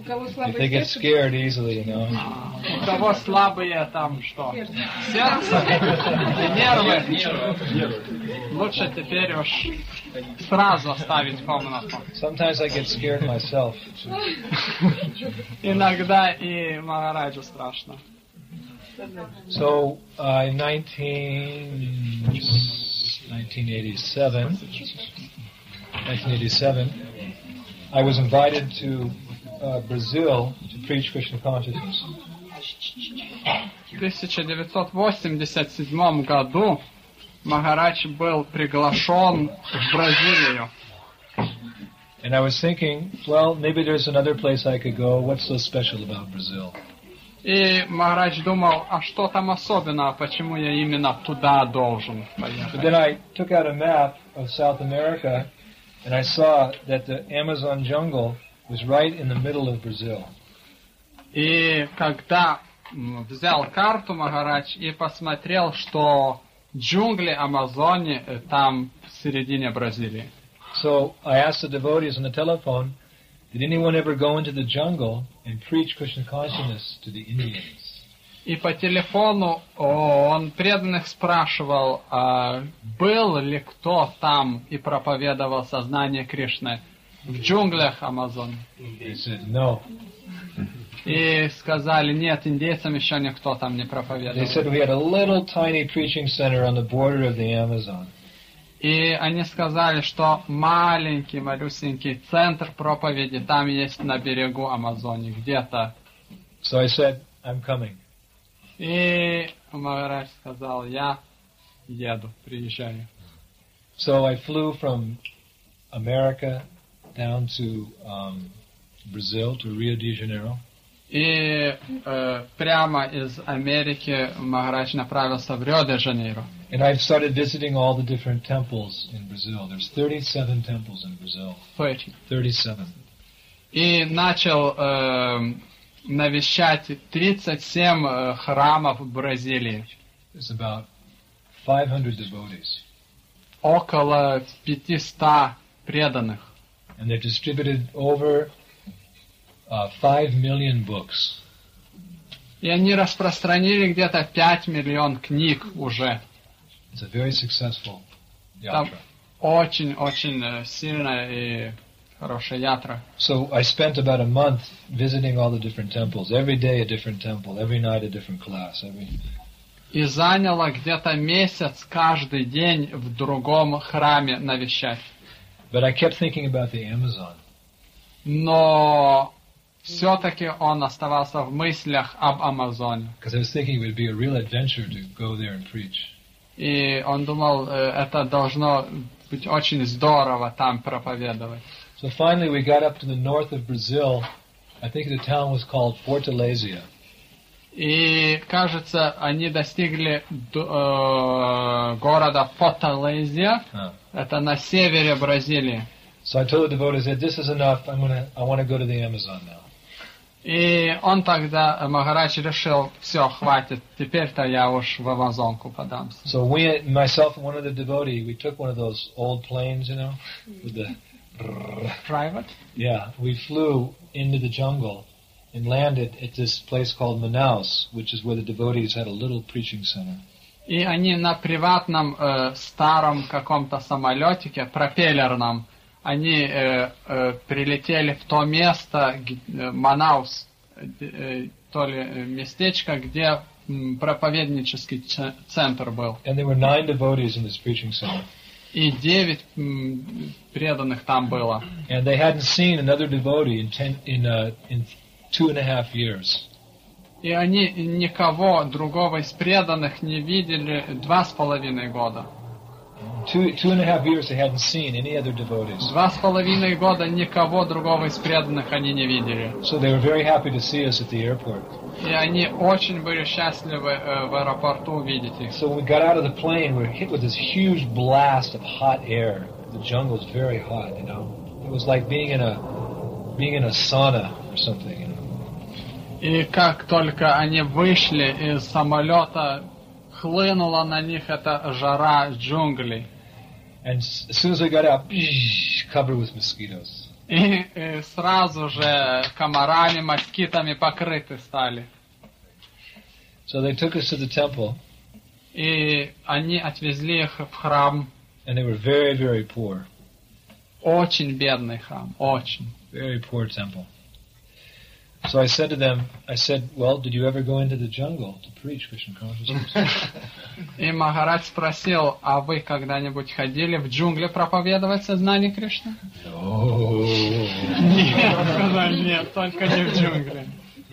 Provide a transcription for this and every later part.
They get scared easily, you know. У кого слабые там что? Сердце и нервы. Лучше теперь уж сразу оставить комнату. Sometimes I get scared myself. Иногда и Махараджу страшно. So, in 1987, I was invited to Brazil to preach Krishna consciousness. В 1987 году Махарадж был приглашен в Бразилию. And I was thinking, well, maybe there's another place I could go. What's so special about Brazil? И Махарадж думал, а что там особенного, почему я именно туда должен But поехать? then I took out a map of South America, and I saw that the Amazon jungle was right in the middle of Brazil. И когда взял карту Махарадж и посмотрел, что джунгли Амазонии там в середине Бразилии. So I asked the devotees on the telephone, did anyone ever go into the jungle and preach Krishna consciousness to the Indians? И по телефону он преданных спрашивал, был ли кто там и проповедовал сознание Кришны в джунглях Амазонии. They said, no. И сказали, нет, индейцам еще никто там не They проповедовал. said we had a little tiny preaching center on the border of the Amazon. И они сказали, что маленький, малюсенький центр проповеди там есть на берегу Амазонии, где-то. So I said, I'm coming. И Махарадж сказал, я еду, приезжаю. So I flew from America down to Brazil, to Rio de Janeiro. И прямо из Америки Махарадж направился в Рио-де-Жанейро. And I've started visiting all the different temples in Brazil. There's 37 temples in Brazil. 37. И начал навещать 37 храмов в Бразилии. There's about 500 devotees. Около 500 преданных. And they're distributed over 5 million books. И они распространили где-то 5 миллионов книг уже. It's a very successful Там yatra. очень-очень сильная и хорошая ятра. So I spent about a month visiting all the different temples. Every day a different temple. Every night a different class. И заняло где-то месяц каждый день в другом храме навещать. But I kept thinking about the Amazon. Но все-таки он оставался в мыслях об Амазоне. Because I was thinking it would be a real adventure to go there and preach. И он думал, это должно быть очень здорово там проповедовать. So finally we got up to the north of Brazil. I think the town was called Fortaleza. И, кажется, они достигли города Форталезия. Это на севере Бразилии. So I told the devotees that this is enough. I want to go to the Amazon now. И он тогда, Махарадж, решил, все, хватит, теперь-то я уж в Амазонку подамся. So myself and one other devotee, we took one of those old planes, you know, with the Private? Yeah, we flew into the jungle and landed at this place called Manaus, which is where the devotees had a little preaching center. И они на приватном старом каком-то самолетике, пропеллерном, они прилетели в то место, Манаус, то ли местечко, где проповеднический центр был. And there were 9 devotees in this preaching center. И 9 преданных там было. And they hadn't seen another devotee in 2.5 years. И они никого другого из преданных не видели 2,5 года. 2.5 years they hadn't seen any other devotees. 2,5 года никого другого из преданных они не видели. So they were very happy to see us at the airport. И они очень были счастливы в аэропорту увидеть их. So when we got out of the plane, we were hit with this huge blast of hot air. The jungle is very hot, you know. It was like being in a sauna or something, you know. И как только они вышли из самолета, хлынула на них эта жара джунглей. And as soon as we got out, covered with mosquitoes. И сразу же комарами, москитами покрыты стали. So they took us to the temple. И они отвезли их в храм. And they were very, very poor. Очень бедный храм, очень. Very poor temple. So I said to them, well, did you ever go into the jungle to preach Krishna consciousness? И Махарадж спросил, а вы когда-нибудь ходили в джунгли проповедовать сознание Кришны? No. Нет, сказали, нет, только не в джунгли.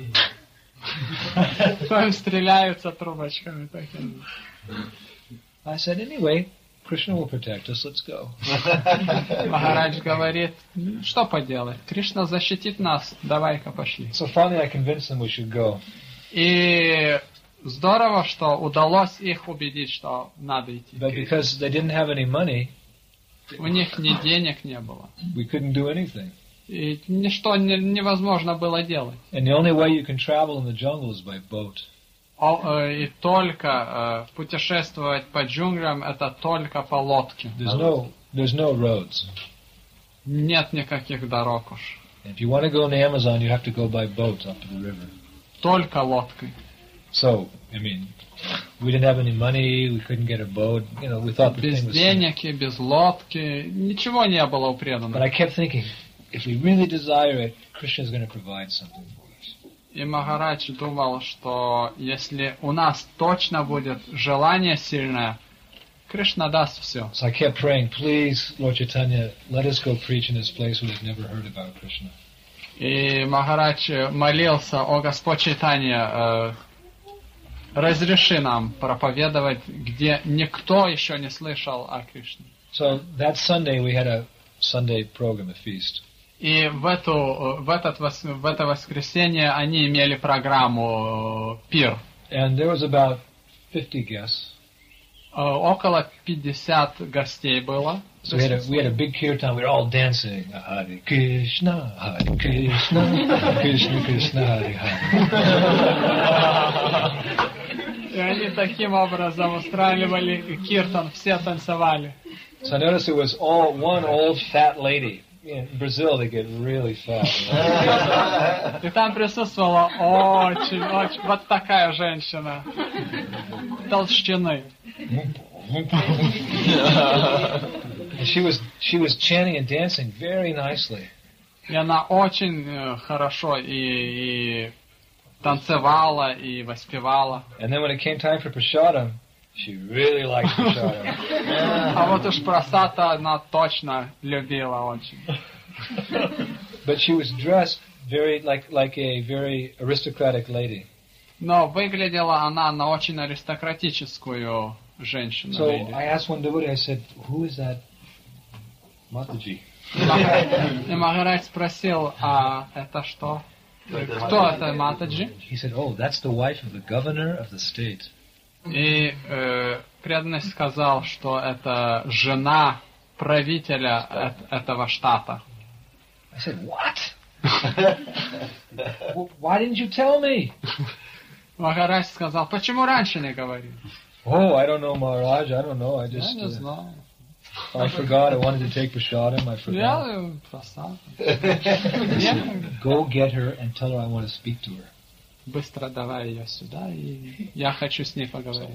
Там стреляются трубочками такими. I said, anyway, Krishna will protect us, let's go. Махарадж говорит, что поделать, Кришна защитит нас, давай-ка пошли. So finally I convinced them we should go. И здорово, что удалось их убедить, что надо идти. But because they didn't have any money, У них ни денег не было. we couldn't do anything. И ничто невозможно было делать. And the only way you can travel in the jungle is by boat. И только путешествовать по джунглям это только по лодке. There's no roads. Нет никаких дорог уж. And if you want to go in the Amazon, you have to go by boat up to the river. Только лодкой. So, I mean, we didn't have any money, we couldn't get a boat, you know, we thought the Без thing was... денег и без лодки, ничего не было у But преданных. I kept thinking, if we really desire it, Krishna is going to provide something for us. И Махарадж думал, что если у нас точно будет желание сильное, Кришна даст все. So I kept praying, please, Lord Chaitanya, let us go preach in this place where they've never heard about Krishna. И Махарадж молился, о Господь Чайтанья, разреши нам проповедовать, где никто еще не слышал о Кришне. So that Sunday we had a Sunday program, a feast. И в это воскресенье они имели программу пир. And there was about 50 guests. Около 50 гостей было. So we had a big kirtan, we were all dancing. Hare Krishna, Hare Krishna, Krishna Krishna, Hare Hare. И они таким образом устраивали киртан, все танцевали. So I noticed it was all one old fat lady. In Brazil, they get really fat. И там присутствовала очень вот такая женщина толщины. And she was chanting and dancing very nicely. И она очень хорошо и танцевала, и воспевала. And then when it came time for prasadam, she really liked prasadam. А вот уж просата она точно любила очень. But she was dressed very like a very aristocratic lady. Но выглядела она на очень аристократическую женщину. So I asked one devotee, I said, who is that Mataji? И Махарадж спросил, а это что? Кто это Матаджи? He said, oh, that's the wife of the governor of the state. И преданный сказал, что это жена правителя этого штата. I said, what? Why didn't you tell me? Махарадж сказал, почему раньше не говорил? Oh, I don't know, Maharaj. I don't know. I Я just не знаю. I forgot. I wanted to take prasadam. I forgot. Я просад. Go get her and tell her I want to speak to her. Быстро давай ее сюда, и я хочу с ней поговорить.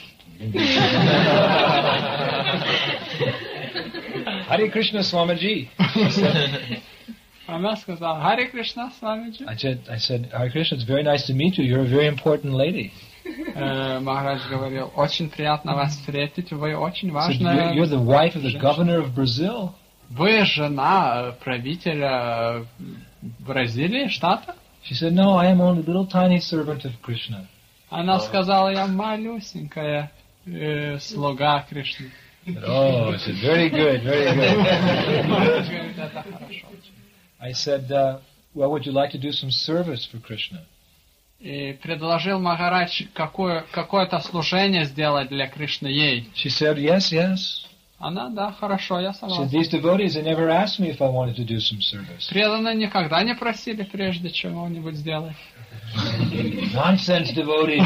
Hare Krishna Swamiji. Она сказала, Харе Кришна, Свамиджи. I said, Hare Krishna, it's very nice to meet you. You're a very important lady. Махарадж говорил, очень приятно вас встретить, вы очень So важная. you're the wife of the governor of Brazil. Вы жена правителя Бразилии, штата? She said, no, I am only a little tiny servant of Krishna. Она сказала, я малюсенькая слуга Кришны. Oh, I said, very good, very good. Махарадж говорит, это хорошо. I said, well, would you like to do some service for Krishna? И предложил Махарадж какое-то служение сделать для Кришны ей. She said, yes, yes. Она, да, хорошо, я She said, согласна. these devotees, they never asked me if I wanted to do some service. Преданные никогда не просили прежде чего-нибудь сделать. Nonsense devotees.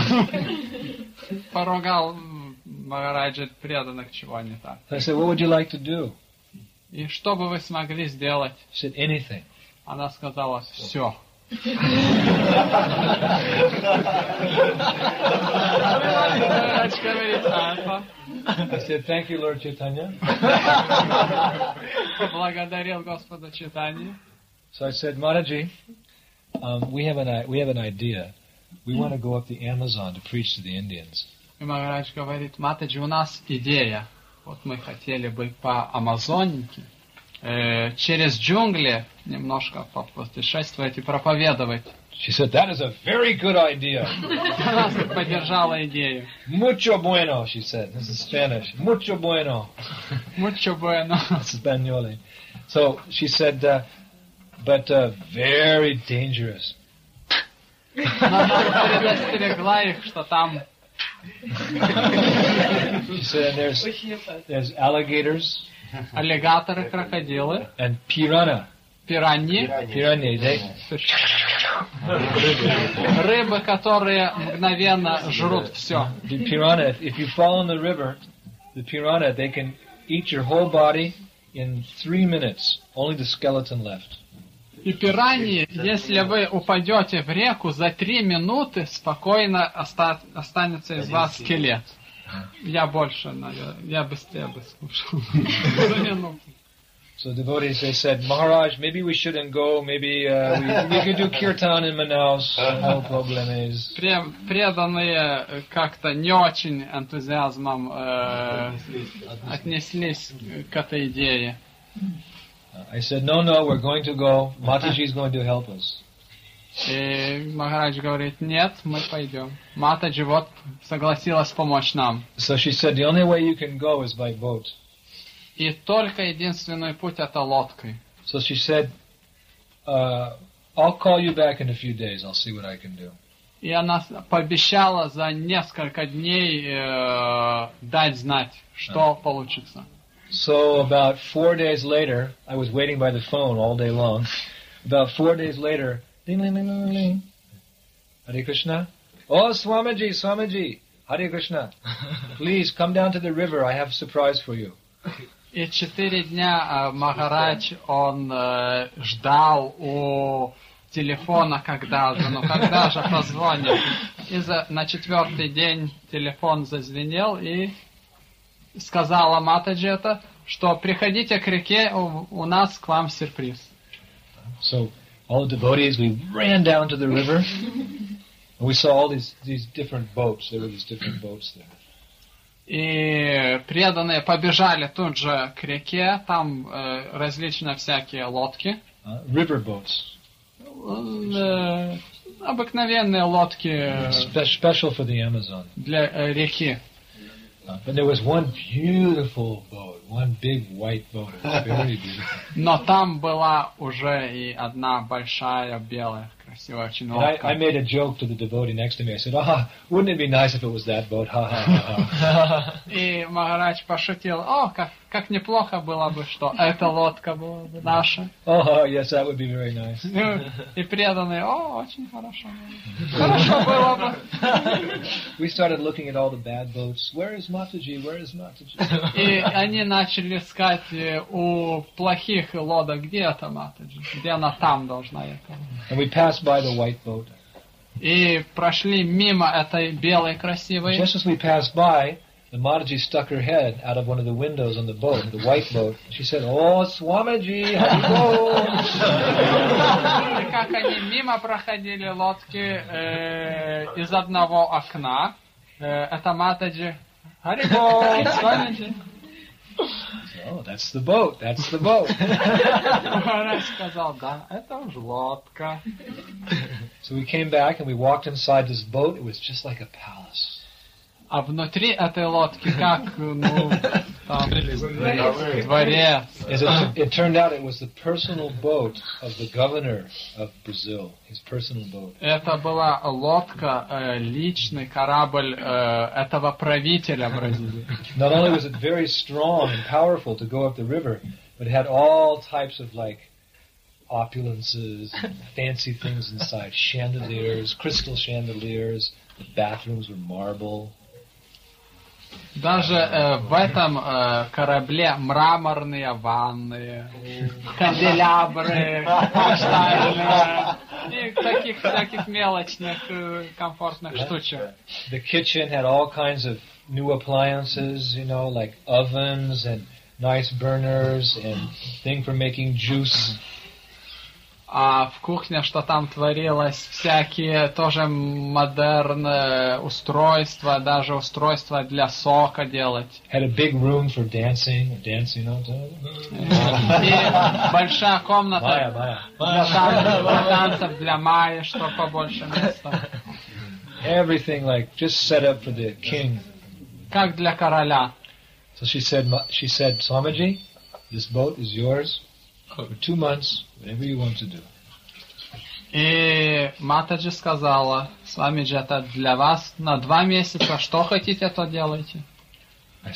Поругал Махараджа преданных, чего не так. I said, what would you like to do? И что бы вы смогли сделать? She said, anything. Она сказала, все. I said, thank you, Lord Chaitanya. Благодарил Господа Чайтанью. So I said, Mataji, we have an idea. We want to go up the Amazon to preach to the Indians. И Махарадж говорит, Матаджи, у нас идея. Вот мы хотели бы по Амазонике через джунгли немножко попутешествовать и проповедовать. She said, that is a very good idea. Она поддержала идею. Mucho bueno, she said. This is Spanish. Mucho bueno. Mucho bueno. That's Spanish. So she said, but very dangerous. Она предостерегла их, что там... She said, there's alligators. Аллигаторы, крокодилы. And piranha. Пираньи. Piranha. Рыбы, которые мгновенно жрут все. The piranha, if you fall in the river, the piranha, they can eat your whole body in 3 minutes. Only the skeleton left. И пираньи, если вы упадете в реку, за 3 минуты спокойно останется из вас скелет. Я больше, наверное, я быстрее бы скушал. So devotees, they said, Maharaj, maybe we shouldn't go. Maybe we could do kirtan in Manaus. No problems. Преданные как-то не очень энтузиазмом отнеслись к этой идее. I said, no, we're going to go. Mataji is going to help us. И Махарадж говорит, нет, мы пойдем. Матаджи вот согласилась помочь нам. So she said, the only way you can go is by boat. И только единственный путь это лодкой. So she said, I'll call you back in a few days. I'll see what I can do. И она пообещала за несколько дней дать знать, что получится. So about 4 days later, I was waiting by the phone all day long. About 4 days later, ding, ding, ding, ding, ding. Hare Krishna. Oh, Swamiji, Hare Krishna. Please come down to the river. I have a surprise for you. И 4 дня Махарадж, он ждал у телефона, когда же позвонит. И на 4-й день телефон зазвенел, и сказала Матаджи это, что приходите к реке, у нас к вам сюрприз. So all the devotees, we ran down to the river, and we saw all these different boats. There were these different boats there. И преданные побежали тут же к реке, там различные всякие лодки. River boats. Обыкновенные лодки Special for the Amazon. Для реки. But there was one beautiful boat, one big white boat. It was very beautiful. Но там была уже и одна большая белая, красивая очень лодка. I made a joke to the devotee next to me. I said, wouldn't it be nice if it was that boat? Ha, ha, ha, ha. И Махарадж пошутил, как неплохо было бы, что эта лодка была бы наша. Oh, yes, that would be very nice. И преданные, очень хорошо. Хорошо было бы. We started looking at all the bad boats. Where is Mataji? Where is Mataji? И они начали искать у плохих лодок, где это Матаджи, где она там должна ехать. And we passed by the white boat. И прошли мимо этой белой красивой. Just as we passed by, the Mataji stuck her head out of one of the windows on the boat, the white boat. She said, "Oh, Swamiji, Haribol." И как они мимо проходили лодки из одного окна, это Матаджи, Харибол, Swamiji. Oh, that's the boat. That's the boat. Махарадж сказал, да, это уж лодка. So we came back and we walked inside this boat. It was just like a palace. А внутри этой лодки как, там, дворец. It turned out it was the personal boat of the governor of Brazil, his personal boat. Это была лодка, личный корабль этого правителя Бразилии. Not only was it very strong and powerful to go up the river, but it had all types of opulences, and fancy things inside, chandeliers, crystal chandeliers. The bathrooms were marble. Даже в этом корабле мраморные ванны, канделябры, хрустальные и таких всяких мелочных комфортных штучек. The kitchen had all kinds of new appliances, like ovens and nice burners and thing for making juice. А в кухне, что там творилось, всякие тоже модерные устройства, даже устройства для сока делать. Had a big room for dancing. И большая комната для танцев для Майи, что побольше места. Everything just set up for the king. Как для короля. So she said, Swamiji, this boat is yours for 2 months, whatever you want to do. И Матаджи сказала, Свамиджи, это для вас на 2 месяца, что хотите, то делайте. I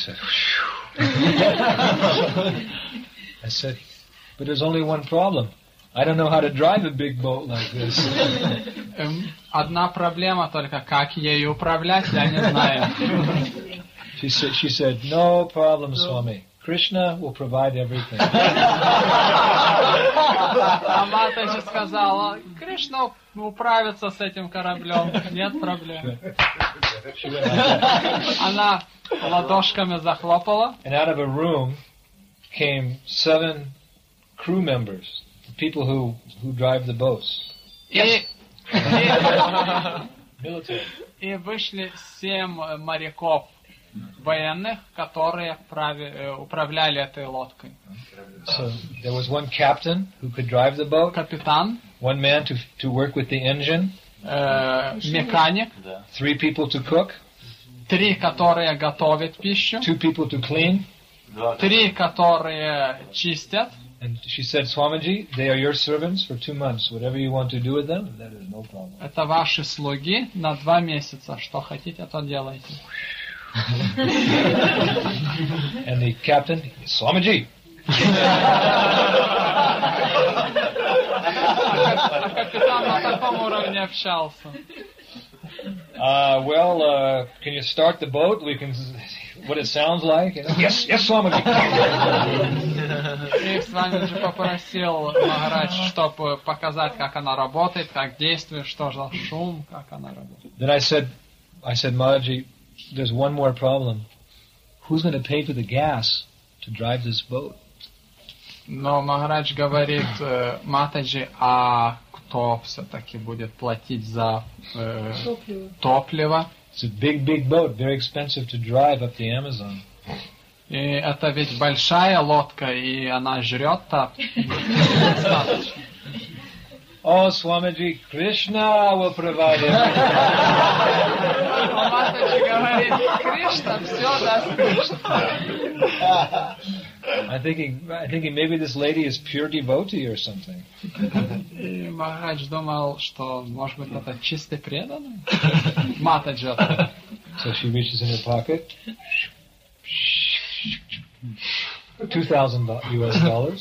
said, but there's only one problem. I don't know how to drive a big boat like this. Одна проблема только, как ею управлять, я не знаю. She said, no problem, Swami. Krishna will provide everything. А Матаджи сказала, Кришна управится с этим кораблем, нет проблем. Она ладошками захлопала. And out of a room came 7 crew members, the people who drive the boats. Military. И вышли 7 моряков военных, которые управляли этой лодкой. So there was one captain who could drive the boat, Капитан, one man to work with the engine, механик, 3 people to cook, 3, которые готовят пищу, 2 people to clean. 3, которые чистят. And she said, Swamiji, they are your servants for 2 months. Whatever you want to do with them, that is no problem. Это ваши слуги на 2 месяца. Что хотите, то делайте. And the captain, Swamiji. А капитан на таком уровне общался. Can you start the boat? We can, what it sounds like. Yes, Swamiji. И Свамиджи попросил Махарадж, чтобы показать, как она работает, как действует, что за шум, как она работает. Then I said, Maharaji, there's one more problem. Who's going to pay for the gas to drive this boat? Но Махарадж говорит, Матаджи, а кто все-таки будет платить за топливо? It's a big boat, very expensive to drive up the Amazon. И это ведь большая лодка, и она жрет-то достаточно. Oh, Swamiji, Krishna will provide everything. Матаджи говорит, Кришна все даст Кришна. I'm thinking maybe this lady is pure devotee or something. И Махарадж думал, что, может быть, это чистый преданный. Матаджи. So she reaches in her pocket. $2,000 US.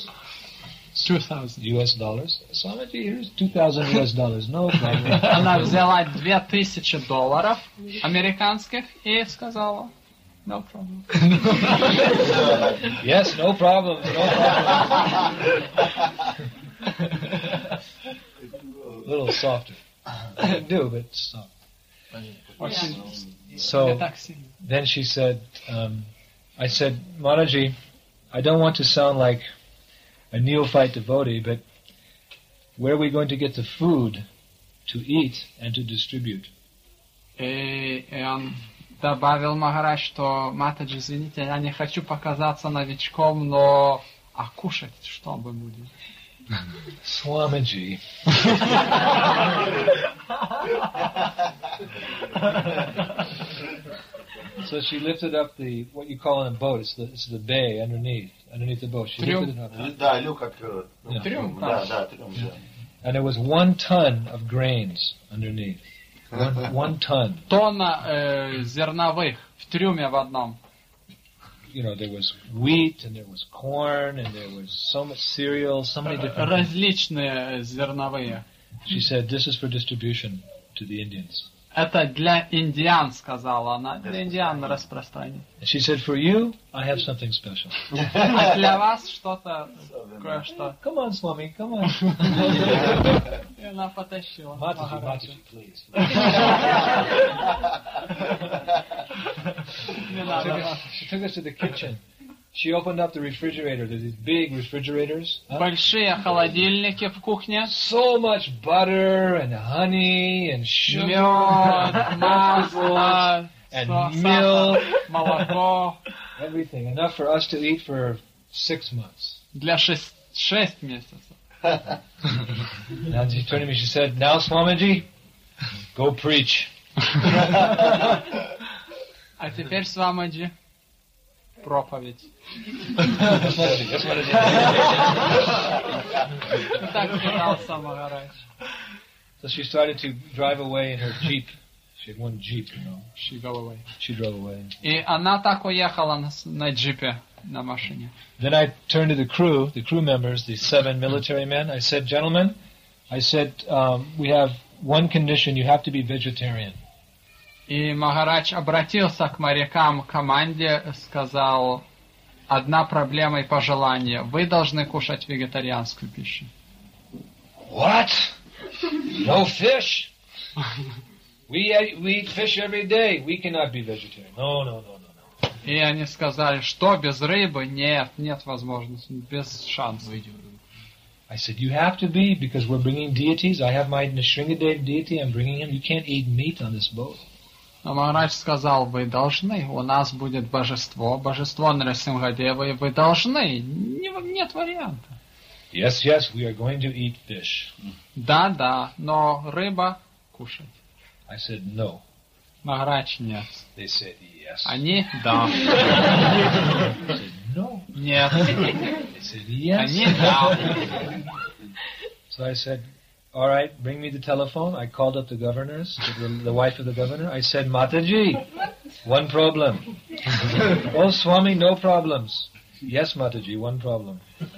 $2,000. Swamiji, here's $2,000. No problem. Она взяла $2,000 американских и сказала, no problem. Yes, no problem. No problem. A little softer. I do, but soft. So then she said, I said, Maharaji, I don't want to sound like a neophyte devotee, but where are we going to get the food to eat and to distribute? И он добавил Махарадж, что Матаджи, извините, я не хочу показаться новичком, но а кушать что мы будем? Swamiji. So she lifted up what you call in a boat, it's the bay underneath the boat. She lifted it up. Да, люк открыт. Трюм. Да, трюм, да. And there was 1 ton of grains underneath. 1 ton. Тонна зерновых в трюме в одном. There was wheat, and there was corn, and there was so much cereal, so many different things. Различные зерновые. She said, this is for distribution to the Indians. Это для индиан, сказала она. Для индиан распространено. And she said, for you, I have something special. А для вас что-то, кое-что. Come on, Swami, come on. И она потащила. Mataji, Mataji, please. Не надо. She took us to the kitchen. She opened up the refrigerator. There's these big refrigerators. Большие холодильники в кухне. So much butter and honey and sugar. Мед, масло, And сахар, milk. молоко. Everything. Enough for us to eat for 6 months. Для 6 месяцев. And she turned to me, she said, now Swamiji, go preach. А теперь, Свамаджи, проповедь. Yes, Swamiji, yes, Swamiji. Так пытался Махарадж. So she started to drive away in her Jeep. She had one Jeep, you know. She go away. She drove away. И она так уехала на джипе, на машине. Then I turned to the crew members, the 7 military men. I said, gentlemen, we have one condition, you have to be vegetarian. И Махарадж обратился к морякам команде, сказал, одна проблема и пожелание, вы должны кушать вегетарианскую пищу. What? No fish? We eat fish every day. We cannot be vegetarian. No. И они сказали, что без рыбы? Нет возможности, без шансов. I said, you have to be, because we're bringing deities. I have my Nrsimhadev deity, I'm bringing him. You can't eat meat on this boat. Но Махарадж сказал, вы должны, у нас будет божество Нрисимхадева, и вы должны, нет варианта. Yes, we are going to eat fish. Да, но рыба кушать. I said, no. Махарадж нет. They said, yes. Они да. I said, no. Нет. They said, yes. Они да. So I said, all right, bring me the telephone. I called up the governors, the wife of the governor. I said, Mataji, one problem. Oh, Swami, no problems. Yes, Mataji, one problem.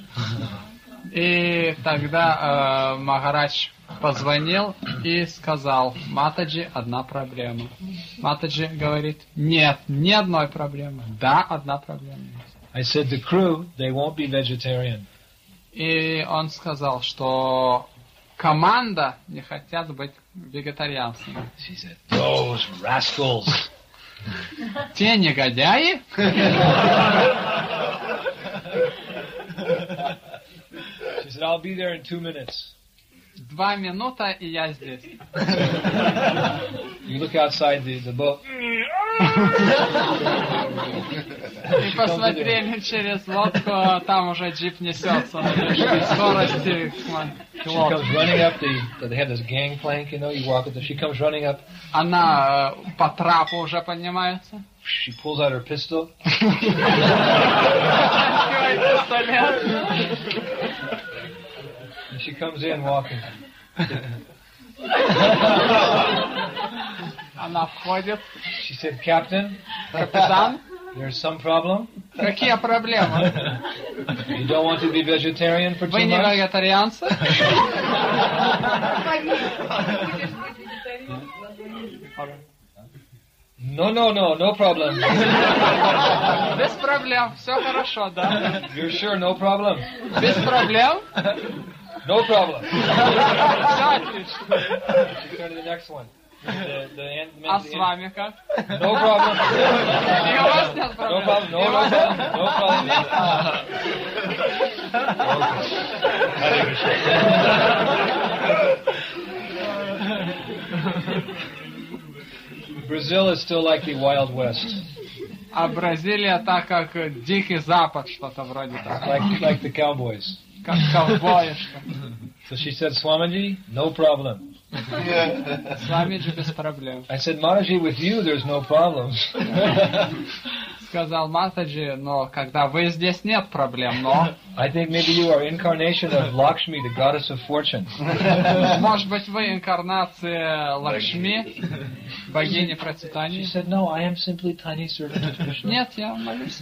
И тогда Махарадж позвонил и сказал, Матаджи, одна проблема. Матаджи говорит, нет, ни одной проблемы. Да, одна проблема. I said, the crew, they won't be vegetarian. И он сказал, что команда не хотят быть вегетарианцами. She said, those rascals. Те негодяи? She said, I'll be there in 2 minutes. 2 минуты, и я здесь. You look outside the boat. И посмотрели через лодку, там уже джип несется на большой скорости к She лодке. comes running up they have this gangplank, you know, you walk she comes running up. Она по трапу уже поднимается. She pulls out her pistol. Открывает пистолет. And she comes in walking. Она входит. She said, Captain, Капитан, there's some problem. какие проблемы? You don't want to be vegetarian for 2 Вы не months? вегетарианцы? No problem. Без проблем, все хорошо, да? You're sure, no problem? Без проблем? No problem. Все отлично. She turned to the next one. The А с вами как? No problem. И у вас нет No проблем? problem. И у вас нет? No problem. Hare Krishna. Brazil is still like the Wild West. А Бразилия так как Дикий Запад, что-то вроде того. Like the cowboys. Как ковбои, что. So she said, Swamiji, no problem. С вами же без проблем. I said, Mataji, with you there's no problems. Сказал Матаджи, но когда вы здесь, нет проблем, но... I think maybe you are incarnation of Lakshmi, the goddess of fortune. Может быть, вы инкарнация Лакшми, богини She процветания? said, no, I am simply tiny servant of Krishna. Нет, я молюсь.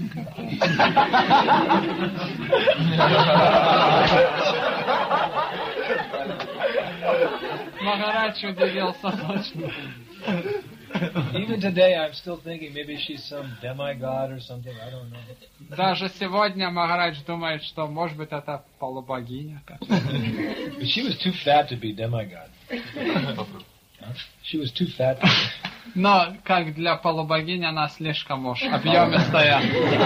Махарадж удивился точно. Even today, I'm still thinking maybe she's some demigod or something. I don't know. Даже сегодня Махарадж думает, что, может быть, это полубогиня. But she was too fat to be demigod. She was too fat. Но, как для полубогини, она слишком уж объемистая.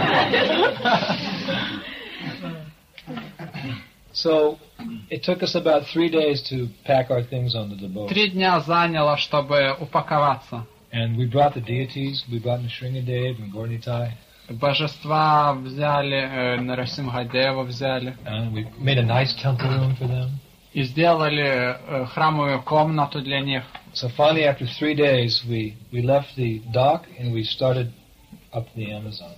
So, it took us about 3 days to pack our things onto the boat. 3 дня заняло, чтобы упаковаться. And we brought the deities. We brought Nrsingadev and Gaurnitai. Божества взяли, Нарасимхадева взяли. And we made a nice temple room for them. И сделали храмовую комнату для них. So finally, after 3 days, we left the dock and we started up the Amazon.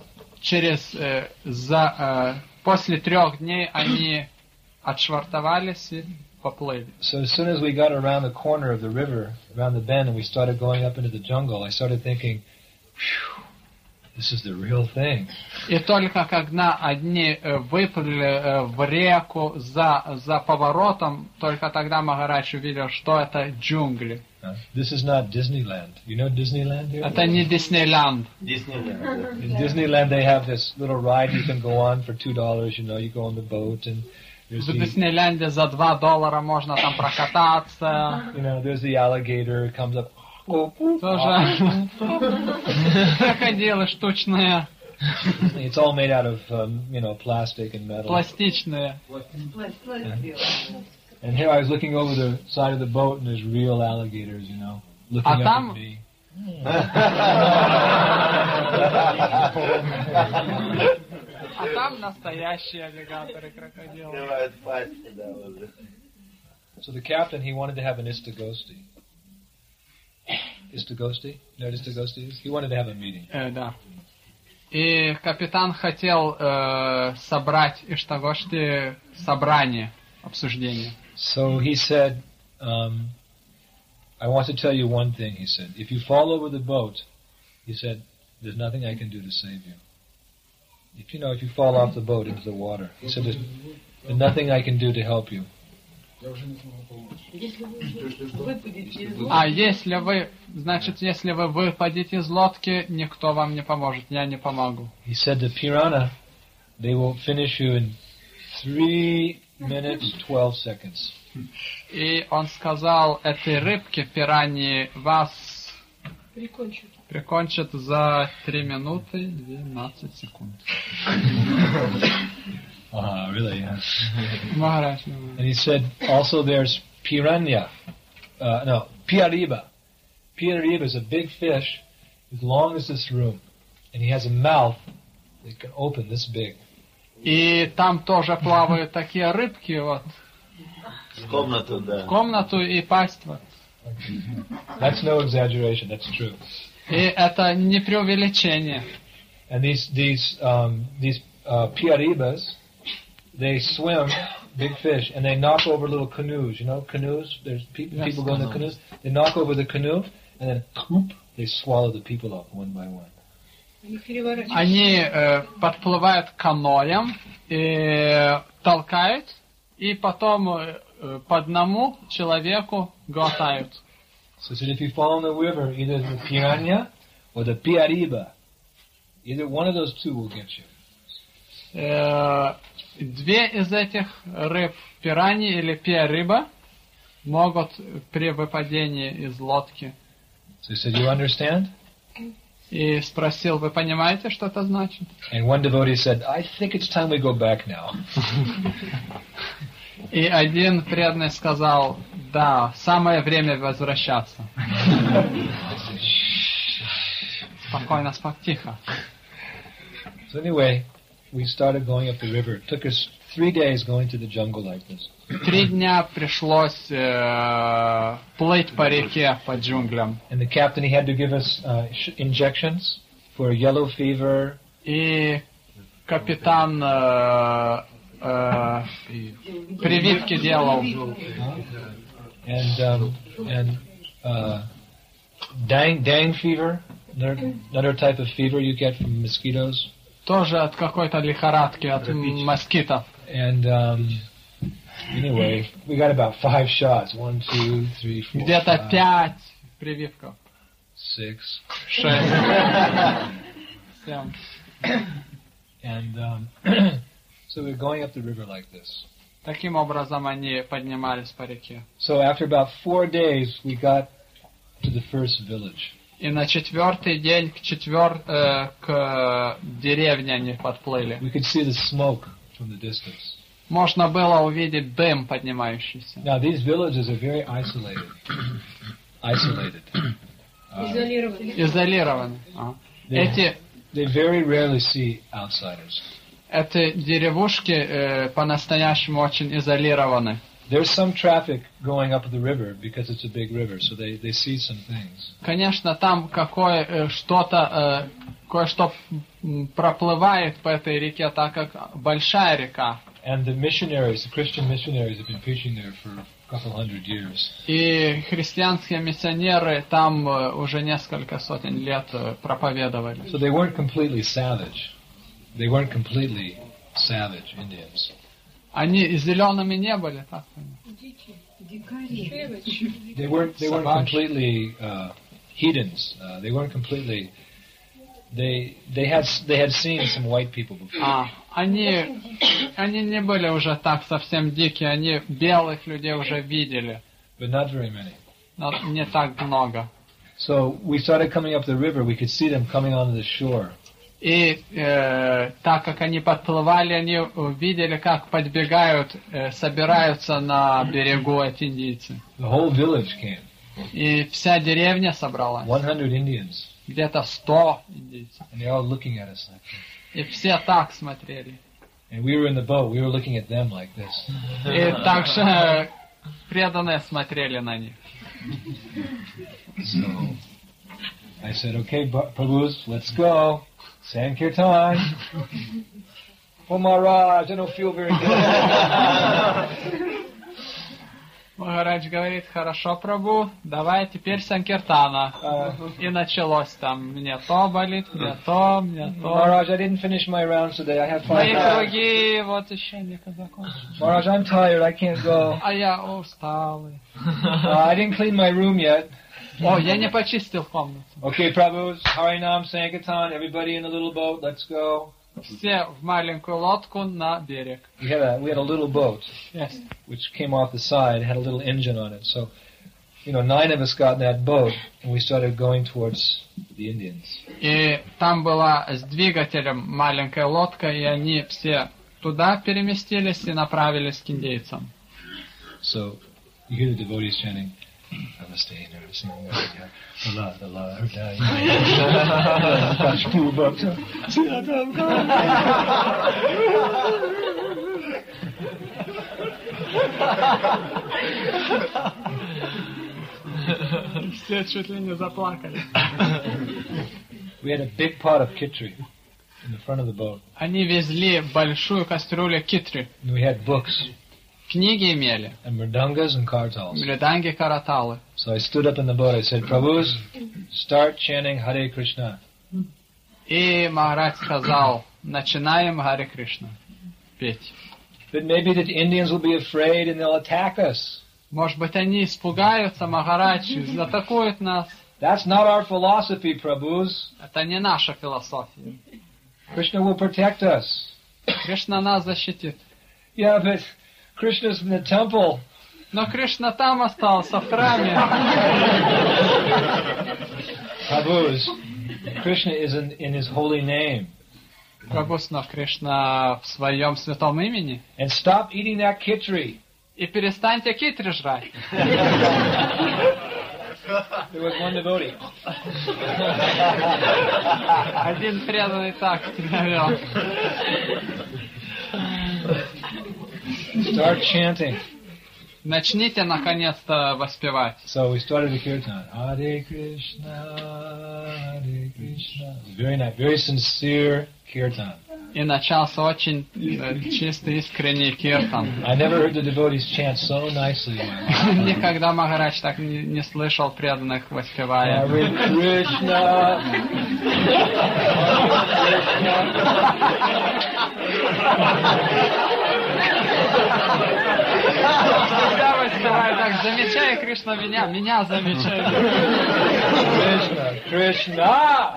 После 3 дней они отшвартовались и поплыли. So as soon as we got around the corner of the river, around the bend, and we started going up into the jungle, I started thinking, "Phew, this is the real thing." И только когда одни выплыли в реку за поворотом, только тогда Махарадж увидел, что это джунгли. This is not Disneyland. You know Disneyland here? Это не Диснейленд. Disneyland. In Disneyland, they have this little ride you can go on for $2. You know, you go on the boat and there's В Диснейленде за $2 можно там прокататься. there's the alligator. It comes up. Тоже крокодилы штучные, It's all made out of plastic and metal. пластичные. And here I was looking over the side of the boat, and there's real alligators, looking up там- at me. А там настоящие аллигаторы, крокодилы. Открывают пасти, да, вот. So the captain, he wanted to have an Istagosti. Istagosti? You know what Istagosti is? He wanted to have a meeting. Да. И капитан хотел собрать Иштагошти собрание, обсуждение. So he said, I want to tell you one thing, he said. If you fall over the boat, he said, there's nothing I can do to save you. If you fall off the boat into the water, he said, there's nothing I can do to help you. Если вы выпадете из лодки, никто вам не поможет, я не помогу. He said the piranha, they will finish you in 3 minutes, 12 seconds. И он сказал этой рыбке, пираньи, вас прикончат за 3 минуты 12 секунд. Really, yeah. Махарадж. And he said, also there's piranha. Piariba. Piariba is a big fish as long as this room. And he has a mouth that can open this big. И там тоже плавают такие рыбки, вот, В комнату, да. в комнату и пасть. Вот. That's no exaggeration, that's true. И это не преувеличение. And these piaribas, they swim, big fish, and they knock over little canoes. You know, canoes? There's people go in the canoes. They knock over the canoe, and then whoop, they swallow the people up one by one. Они подплывают к каноям, толкают, и потом по одному человеку глотают. So if you fall in the river, either the piranha or the piariba, either one of those two will get you. 2 из этих рыб, пираньи или пиариба, могут при выпадении из лодки. So he said, you understand? И спросил, вы понимаете, что это значит? And one devotee said, I think it's time we go back now. И один преданный сказал, да, самое время возвращаться. Спокойно, тихо. So anyway, we started going up the river. It took us 3 days going to the jungle like this. 3 дня пришлось плыть по реке, по джунглям. And the captain, he had to give us injections for yellow fever. И капитан прививки делал. And dang fever, another type of fever you get from mosquitoes. Тоже от какой-то лихорадки, от москитов. And anyway, we got about 5 shots. 1, 2, 3, 4, Где-то 5. 5 прививков. 6. 6, 7. And so we're going up the river like this. Таким образом они поднимались по реке. So after about 4 days, we got to the first village. И на 4-й день к деревне они подплыли. We could see the smoke from the distance. Можно было увидеть дым поднимающийся. Now these villages are very isolated. Изолированы. Эти They very rarely see outsiders. деревушки по-настоящему очень изолированы. There's some traffic going up the river because it's a big river, so they see some things. Конечно, там кое-что проплывает по этой реке, так как большая река. And the missionaries, the Christian missionaries, have been preaching there for a couple hundred years. И христианские миссионеры там уже несколько сотен лет проповедовали. So they weren't completely savage. They weren't completely savage Indians. Они зелеными не были, так? They weren't completely heathens. They weren't completely. They had seen some white people before. Они не были уже так совсем дикие, они белых людей уже видели. But not very many. Но не так много. So we started coming up the river. We could see them coming onto the shore. И так как они подплывали, они увидели, как подбегают, собираются на берегу эти индийцы. The whole village came. И вся деревня собралась. 100 Indians. Где-то 100 индийцев. And they're all looking at us like this. И все так смотрели. And we were in the boat. We were looking at them like this. И также преданные смотрели на них. So I said, "Okay, Prabhus, let's go. Sankirtan." Oh, Maharaj, I don't feel very good. Махарадж говорит: хорошо, Прабху, давай теперь Санкиртана. И началось там: мне то болит, мне то. Maharaj, I didn't finish my rounds today. I have 5 Мои rounds. круги вот еще не закончили. Maharaj, I'm tired. I can't go. А я усталый. I didn't clean my room yet. О, я не почистил комнату. Okay, Prabhus, Harinam, Sankirtan, everybody in the little boat, let's go. Все в маленькую лодку на берег. We had a little boat, Yes. which came off the side, had a little engine on it. So, 9 of us got in that boat, and we started going towards the Indians. И там была с двигателем маленькая лодка, и они все туда переместились и направились к индейцам. So, you hear the devotees chanting, Namaste, Namaste, Namaste, Allah, Allah, Все чуть ли не заплакали. We had a big pot of kitri in the front of the boat. Они везли большую кастрюлю китри. And we had books, Книги имели. and mridangas and kartals. Мриданги, караталы. So I stood up in the boat, I said, Prabhus, start chanting Hare Krishna. И Махарадж сказал: начинаем Харе Кришна петь. But maybe the Indians will be afraid and they'll attack us. Может быть, они испугаются, Махарадж, атакуют нас. That's not our philosophy, Prabhus. Это не наша философия. Krishna will protect us. Кришна нас защитит. Yeah, but Krishna's in the temple. Но Кришна там остался, в храме. Prabhus, Krishna is in his holy name. Прабхусна Кришна в своем святом имени. And stop eating that kitri. И перестаньте китри жрать. There was one devotee. Один преданный так себя вел. Start chanting. Начните наконец-то воспевать. So we started the kirtan. Hare Krishna, Hare Krishna. It was very nice, very sincere kirtan. И начался очень чистый, искренний киртан. I never heard the devotees chant so nicely in my life. Никогда Махарадж так не слышал преданных воспевая. Hare Krishna. Hare Krishna. Всегда выступаю так, замечай, Кришна, меня замечай. Krishna!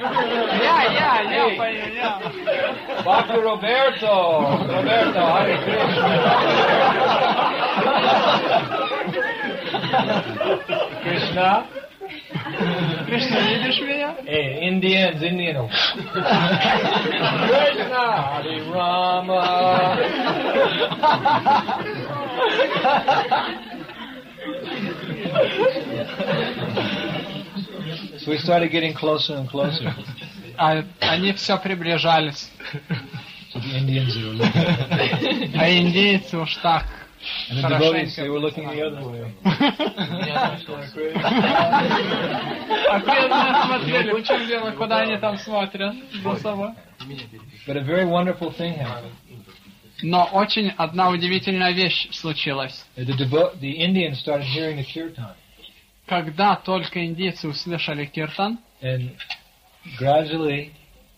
Я пою, я. Bhakti Roberto, Hare Krishna. Krishna? Кришна, видишь меня? Hey, Indian. Krishna, Hare Rama. So we started getting closer and closer Они все приближались. to the Indians that were looking. А индейцы уж так And the devotees, they were looking the other way. А преданные смотрели, в чем дело, куда они там смотрят за собой. But a very wonderful thing happened. Но очень одна удивительная вещь случилась. The Indians started hearing the kirtan. Когда только индейцы услышали киртан, And gradually,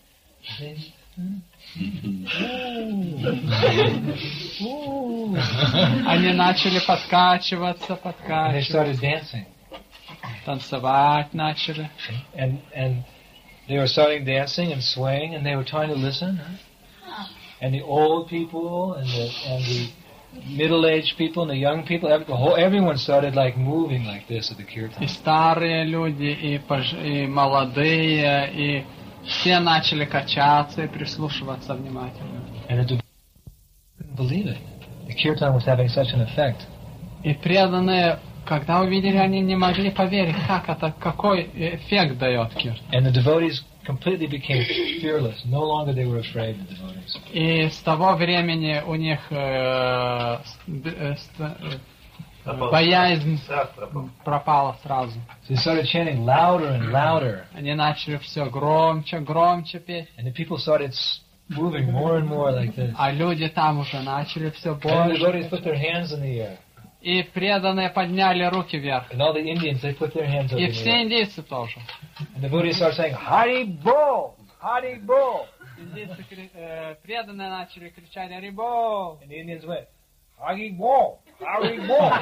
они начали подкачиваться, and they started dancing. танцевать начали. And they were starting dancing and swaying, and they were trying to listen. Huh? And the old people and the middle-aged people and the young people, everyone started like moving like this at the kirtan. И старые люди, и молодые, и все начали качаться и прислушиваться внимательно. And they couldn't believe it. The kirtan was having such an effect. И преданные, когда увидели, они не могли поверить, какой эффект дает киртан. And the devotees completely became fearless. No longer they were afraid, the devotees. И с того времени у них боязнь пропала сразу. So they started chanting louder and louder. Они начали все громче петь. And the people started moving more and more like this. А люди там уже начали все And the devotees больше. put their hands in the air. И преданные подняли руки вверх. And all the Indians, they put their hands up И in the все air. индейцы тоже. And the devotees started saying, Hari Bol! Hari Bol! Индейцы преданные начали кричать «Арибо!». And the Indians went, Hari Bol! Hari Bol!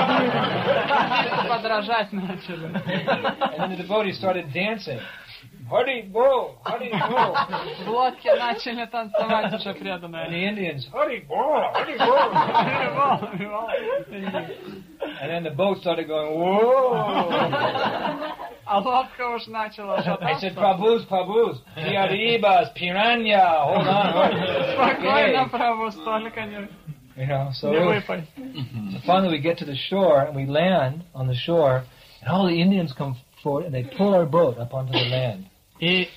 Индейцы подражать начали. And then the devotees started dancing. Hari Bol! Hari Bol! В лодке начали танцевать уже And преданные. the Indians, Hari Bol! Hari Bol! And then the boat started going, whoa! А лодка уж начала I said, шататься. Prabhus, Piaribas, Piranha, hold on. Спокойно, Прабху, столько не You know, so выпасть. finally we get to the shore and we land on the shore and all the Indians come forward and they pull our boat up onto the land. И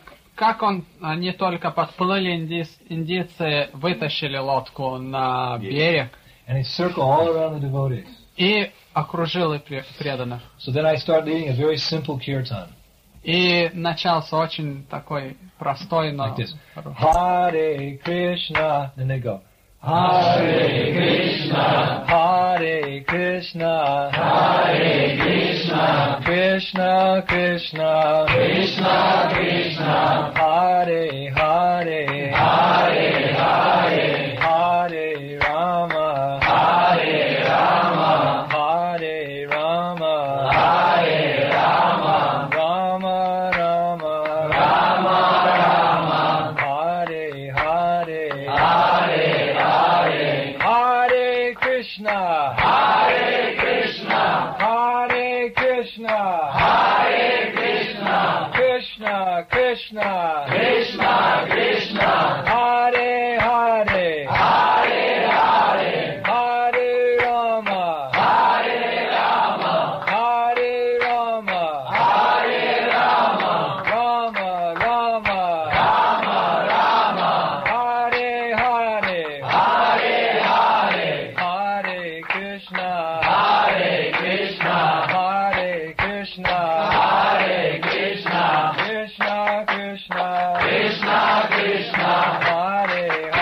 они только подплыли, индийцы вытащили лодку на берег And they circle all around the devotees. и окружили преданных. So then I start leading a very simple kirtan. И начался очень такой простой, но Like this. Hare Krishna. Then they go. Hare Krishna, Hare Krishna. Hare Krishna, Krishna Krishna. Krishna Krishna, Hare Hare. Hare Hare, Hare Rama. Hare Rama, Hare Rama. Hare Rama, Rama Rama. Rama Rama, Hare Hare. Hare Hare, Hare Krishna. Hare Krishna, Hare Krishna. Hare Krishna, Krishna Krishna. Krishna Krishna, Hare Hare. Hare Hare, Hare Rama. Hare Rama, Hare Rama. Hare Rama, Rama Rama. Rama Rama, Hare Hare. Hare Hare, Hare Krishna. Hare Krishna, Hare Krishna. Hare Krishna, Krishna Krishna. Krishna Krishna, Hare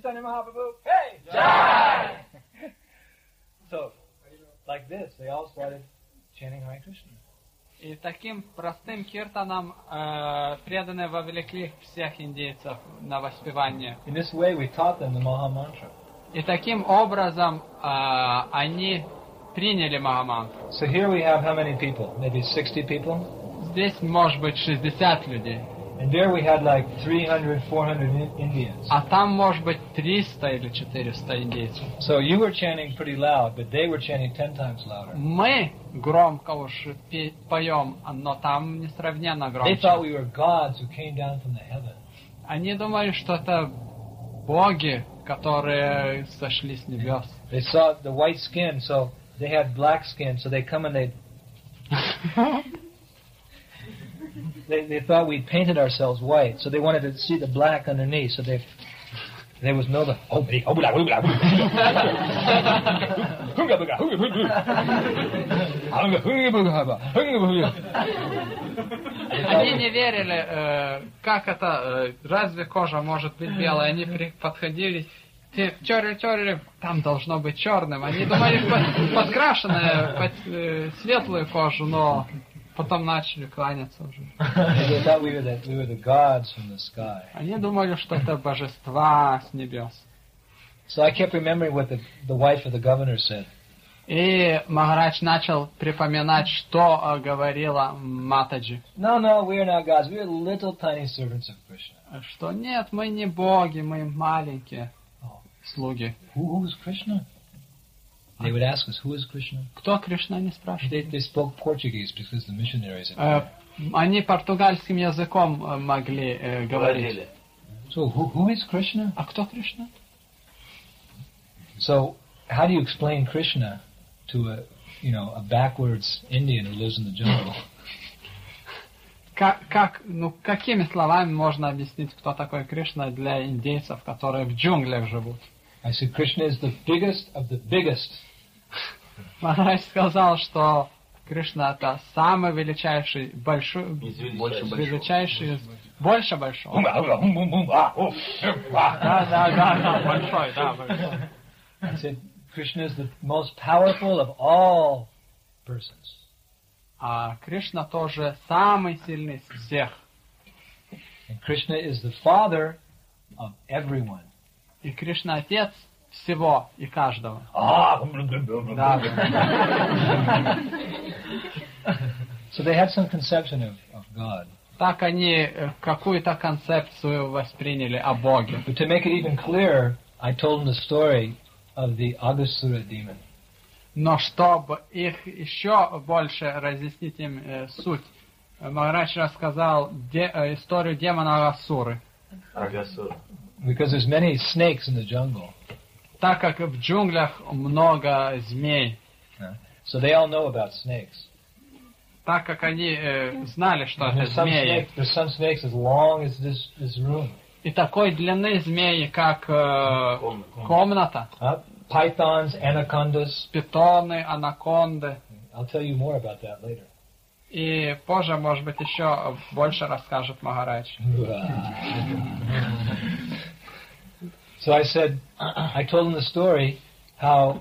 Chaitanya Mahaprabhu, hey! Jai! So, like this, they all started chanting Hare Krishna. И таким простым киртаном преданные вовлекли всех индейцев на воспевание. In this way, we taught them the Maha Mantra. И таким образом они приняли Махамантру. So here we have how many people? Maybe 60 people? Здесь может быть 60 людей. And there we had like 300, 400 Indians. А там может быть 300 или 400 индейцев. So you were chanting pretty loud, but they were chanting 10 times louder. Мы громко уж поем, но там несравненно They thought громче. we were gods who came down from the heaven. Они думали, что это боги, которые сошли с небес. They saw the white skin, so they had black skin, so they come and they thought we painted ourselves white, so they wanted to see the black underneath, so there was no Они не верили, как это, разве кожа может быть белой. Они подходили, терли, там должно быть черным. Они думали, подкрашенная под светлую кожу, но потом начали кланяться уже. They thought we were the gods from the sky. Они думали, что это божества с небес. So I kept remembering what the wife of the governor said. И Махарадж начал припоминать, что говорила Матаджи. No, we are not gods. We are little tiny servants of Krishna. Что нет, мы не боги, мы маленькие слуги. Who is Krishna? They would ask us, who is Krishna? Кто Кришна, не спрашивает. They spoke Portuguese because the missionaries had Они португальским языком могли говорить. So who is Krishna? А кто Кришна? So how do you explain Krishna to a backwards Indian who lives in the jungle? Какими словами можно объяснить, кто такой Кришна для индейцев, которые в джунглях живут? I said Krishna is the biggest of the biggest. Махарадж сказал, что Кришна это самый величайший, величайший, больше большого. Да, большой, да, большой. I said Krishna is the most powerful of all persons. А Кришна тоже самый сильный из всех. And Krishna is the father of everyone. И Кришна отец всего и каждого. Да. So they had some conception of God. Так они какую-то концепцию восприняли о Боге. But to make it even clearer, I told them the story of the Aghasura demon. Но чтобы их еще больше разъяснить им суть, Махарадж рассказал историю демона Агасуры. Because there's many snakes in the jungle. Так как в джунглях много змей. So they all know about snakes. Так как они знали, что это змеи. There's some snakes as long as this room. И такой длины змеи, как комната. Pythons, anacondas. Питоны, анаконды. I'll tell you more about that later. И позже, может быть, еще больше расскажет Махарадж. So I told him the story how,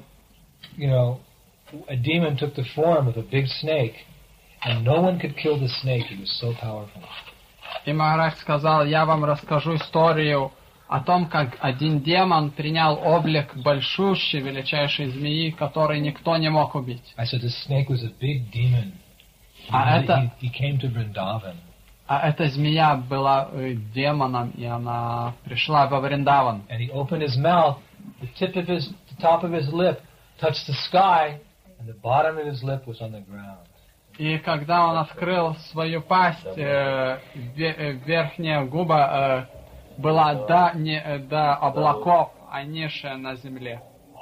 a demon took the form of a big snake, and no one could kill the snake. He was so powerful. И Махарадж сказал, я вам расскажу историю о том, как один демон принял облик большущей, величайшей змеи, которой никто не мог убить. I said the snake was a big demon. He came to Vrindavan. А эта змея была демоном, и она пришла во Вриндаван. And he opened his mouth, the top of his lip touched the sky, and the bottom of his lip was on the ground. И когда он открыл свою пасть, верхняя губа была до облаков, а ниже на земле.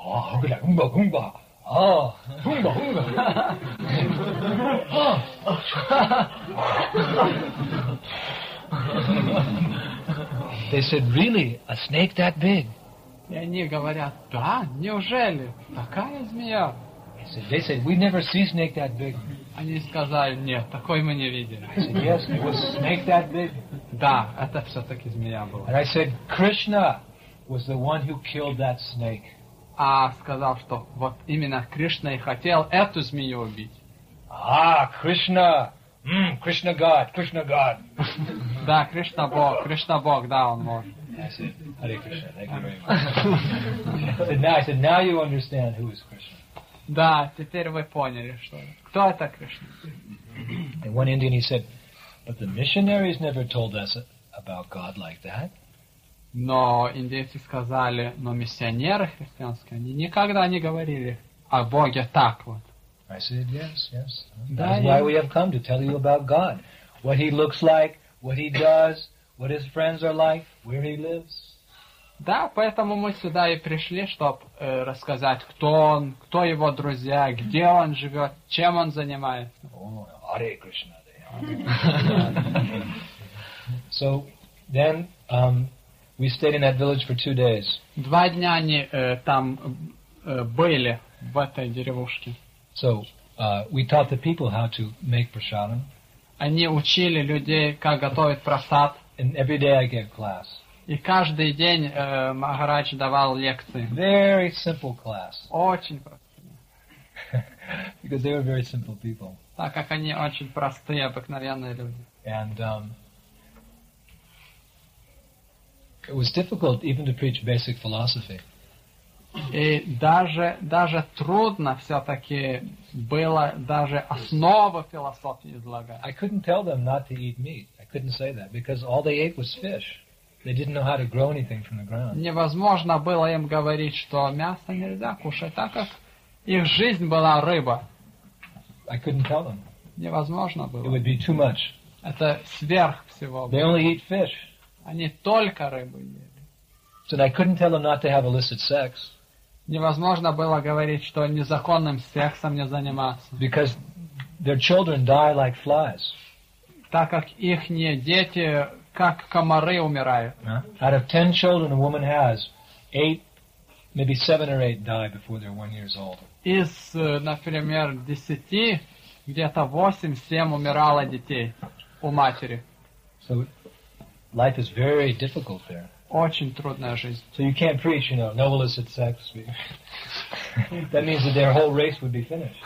They said, really? A snake that big? И они говорят, да, неужели? Такая змея? They said, we never see snake that big. Они сказали, нет, такой мы не видели. I said, yes, it was snake that big. Да, это все-таки змея была. And I said, Krishna, was the one who killed that snake. А сказал, что вот именно Кришна и хотел эту змею убить. Ah, Krishna! Krishna God, Krishna God. Да, Кришна Бог, да, он может. I said, Hare Krishna, thank you very much. I said, now you understand who is Krishna. Да, теперь вы поняли, что кто это Кришна. And one Indian, he said, but the missionaries never told us about God like that. Но индейцы сказали, но миссионеры христианские, они никогда не говорили о Боге так вот. I said, yes. Да, That's why we have come to tell you about God. What He looks like, what He does, what His friends are like, where He lives. Да, поэтому мы сюда и пришли, чтобы рассказать, кто он, кто его друзья, где он живет, чем он занимается. Oh, Hare Krishna. So then we stayed in that village for 2 days. 2 дня они там были, в этой деревушке. So we taught the people how to make prasadam. Они учили людей, как готовить прасад. And every day I gave class. И каждый день Махарадж давал лекции. Very simple class. Очень простые. Because they were very simple people. Так как они очень простые, обыкновенные люди. And it was difficult even to preach basic philosophy. И даже трудно все-таки было даже основы философии излагать. I couldn't tell them not to eat meat. I couldn't say that because all they ate was fish. They didn't know how to grow anything from the ground. Невозможно было им говорить, что мясо нельзя кушать, так как их жизнь была рыба. I couldn't tell them. Невозможно It было. would be too much. Это сверх всего. They only eat fish. Они только рыбу ели. So I couldn't tell them not to have illicit sex Невозможно было говорить, что незаконным сексом не заниматься, because their children die like flies. так как их дети, как комары, умирают. Out of 10 children a woman has, 8, maybe 7 or 8 die before they're 1 year old. Из, например, 10, где-то 8-7 умирало детей у матери. So life is very difficult there. Очень трудная жизнь. So you can't preach, no illicit sex. That means that their whole race would be finished.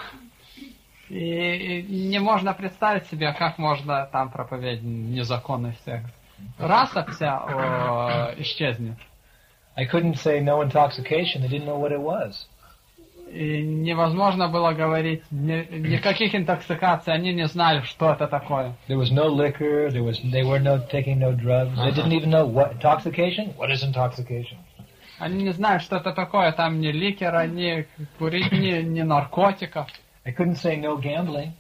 И не можно представить себе, как можно там проповедовать незаконный секс. Раса вся исчезнет. I couldn't say no intoxication. They didn't know what it was. И невозможно было говорить никаких интоксикаций, они не знали, что это такое. There was no liquor. They were taking no drugs. They didn't even know what intoxication. What is intoxication? Они не знают, что это такое. Там ни ликера, ни курить, ни наркотиков. I couldn't say no gambling.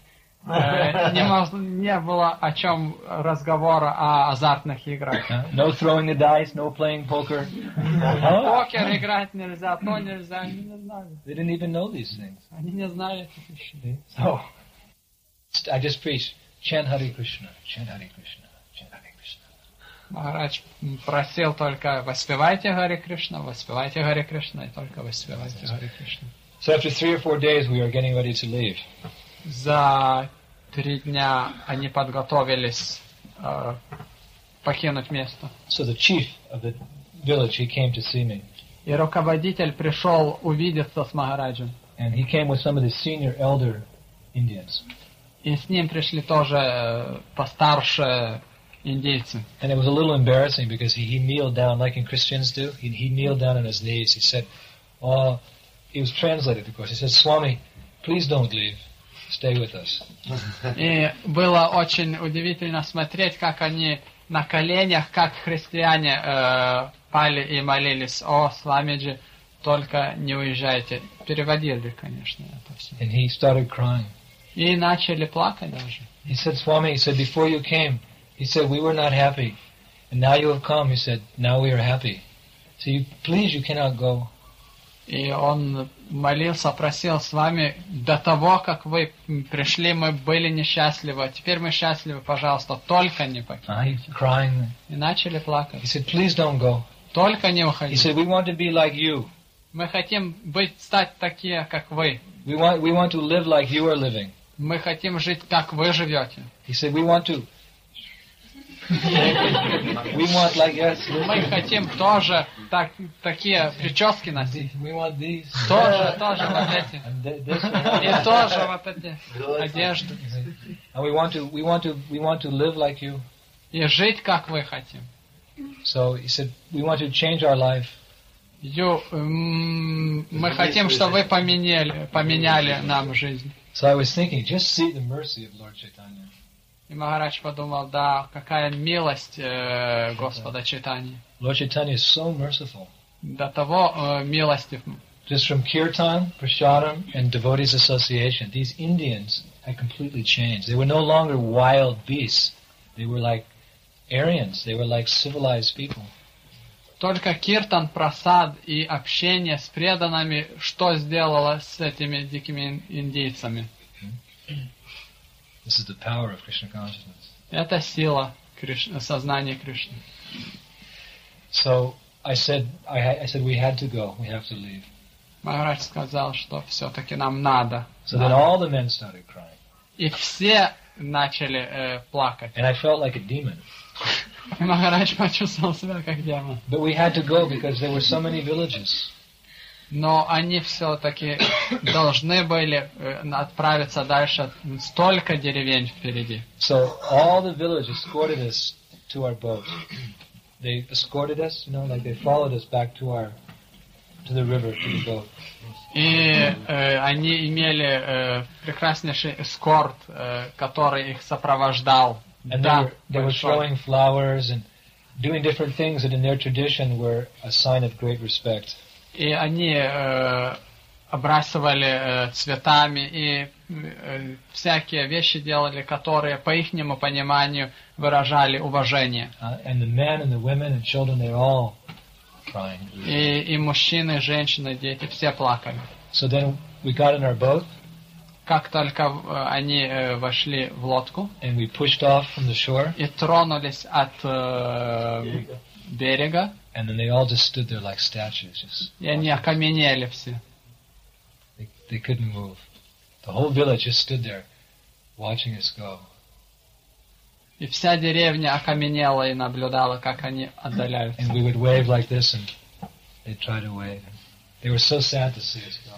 Не было о чем разговора о азартных играх. No throwing the dice. No playing poker. Покер играть нельзя, то нельзя, они не знали. They didn't even know these things. Они не знали этих вещей. So I just preached, chant Hare Krishna, chant Hare Krishna, chant Hare Krishna. Махарадж просил только воспевайте Харе Кришна, и только воспевайте Харе Кришна. So after 3 or 4 days, we were getting ready to leave. За 3 дня они подготовились покинуть место. So the chief of the village, he came to see me. И руководитель пришел увидеться с Махараджем. And he came with some of the senior elder Indians. И с ним пришли тоже постарше индейцы. And it was a little embarrassing because he kneeled down like in Christians do. He kneeled down on his knees. He said, he was translated, of course. He said, Swami, please don't leave. Stay with us. И было очень удивительно смотреть, как они на коленях, как христиане пали и молились: «О, Свамиджи, только не уезжайте». Переводили, конечно, это все. And he started crying. И начали плакать даже. He said, Swami, he said, before you came, he said, we were not happy. And now you have come, he said, now we are happy. So please, you cannot go. И он молился, просил: с вами до того, как вы пришли, мы были несчастливы, а теперь мы счастливы, пожалуйста, только не покиньте. И начали плакать. He said, please don't go. Только не He уходите. said, we want to be like you. Мы хотим стать такие, как вы. We want to live like you are living. Мы хотим жить, как вы живете. He said, we want to We want like yes. Мы хотим тоже такие прически носить. We want these. Тоже вот эти. And this one. И тоже вот эти одежды. And we want to live like you. И жить, как вы хотим. So he said, we want to change our life. Мы хотим, чтобы вы поменяли нам жизнь. So I was thinking, just see the mercy of Lord Chaitanya. И Махарадж подумал, да, какая милость Господа Чайтаньи. Lord Chaitanya is so merciful. До того милостив. Just from Kirtan, Prasadam, and Devotees Association, these Indians had completely changed. They were no longer wild beasts. They were like Aryans. They were like civilized people. Только Киртан, Прасад и общение с преданными, что сделало с этими дикими индейцами? This is the power of Krishna consciousness. Это сила сознания Кришны. So I said we had to go. We have to leave. Махарадж сказал, что все-таки нам надо. So then all the men started crying. И все начали плакать. And I felt like a demon. И Махарадж почувствовал себя как демон. But we had to go because there were so many villages. Но они все-таки должны были отправиться дальше. Столько деревень впереди. So all the village escorted us to our boat. They escorted us, like they followed us back to the river, to the boat. И они имели прекраснейший эскорт, который их сопровождал. And they were throwing flowers and doing different things that in their tradition were a sign of great respect. И они обрасывали цветами и всякие вещи делали, которые по ихнему пониманию выражали уважение. And the men and the women and children, they're all crying. И мужчины, женщины, дети, все плакали. So then we got in our boat. Как только они вошли в лодку and we pushed off from the shore, и тронулись от берега, and then they all just stood there like statues. И они окаменели все. They couldn't move. The whole village just stood there, watching us go. И вся деревня окаменела и наблюдала, как они отдаляются. And we would wave like this, and they'd try to wave. They were so sad to see us go.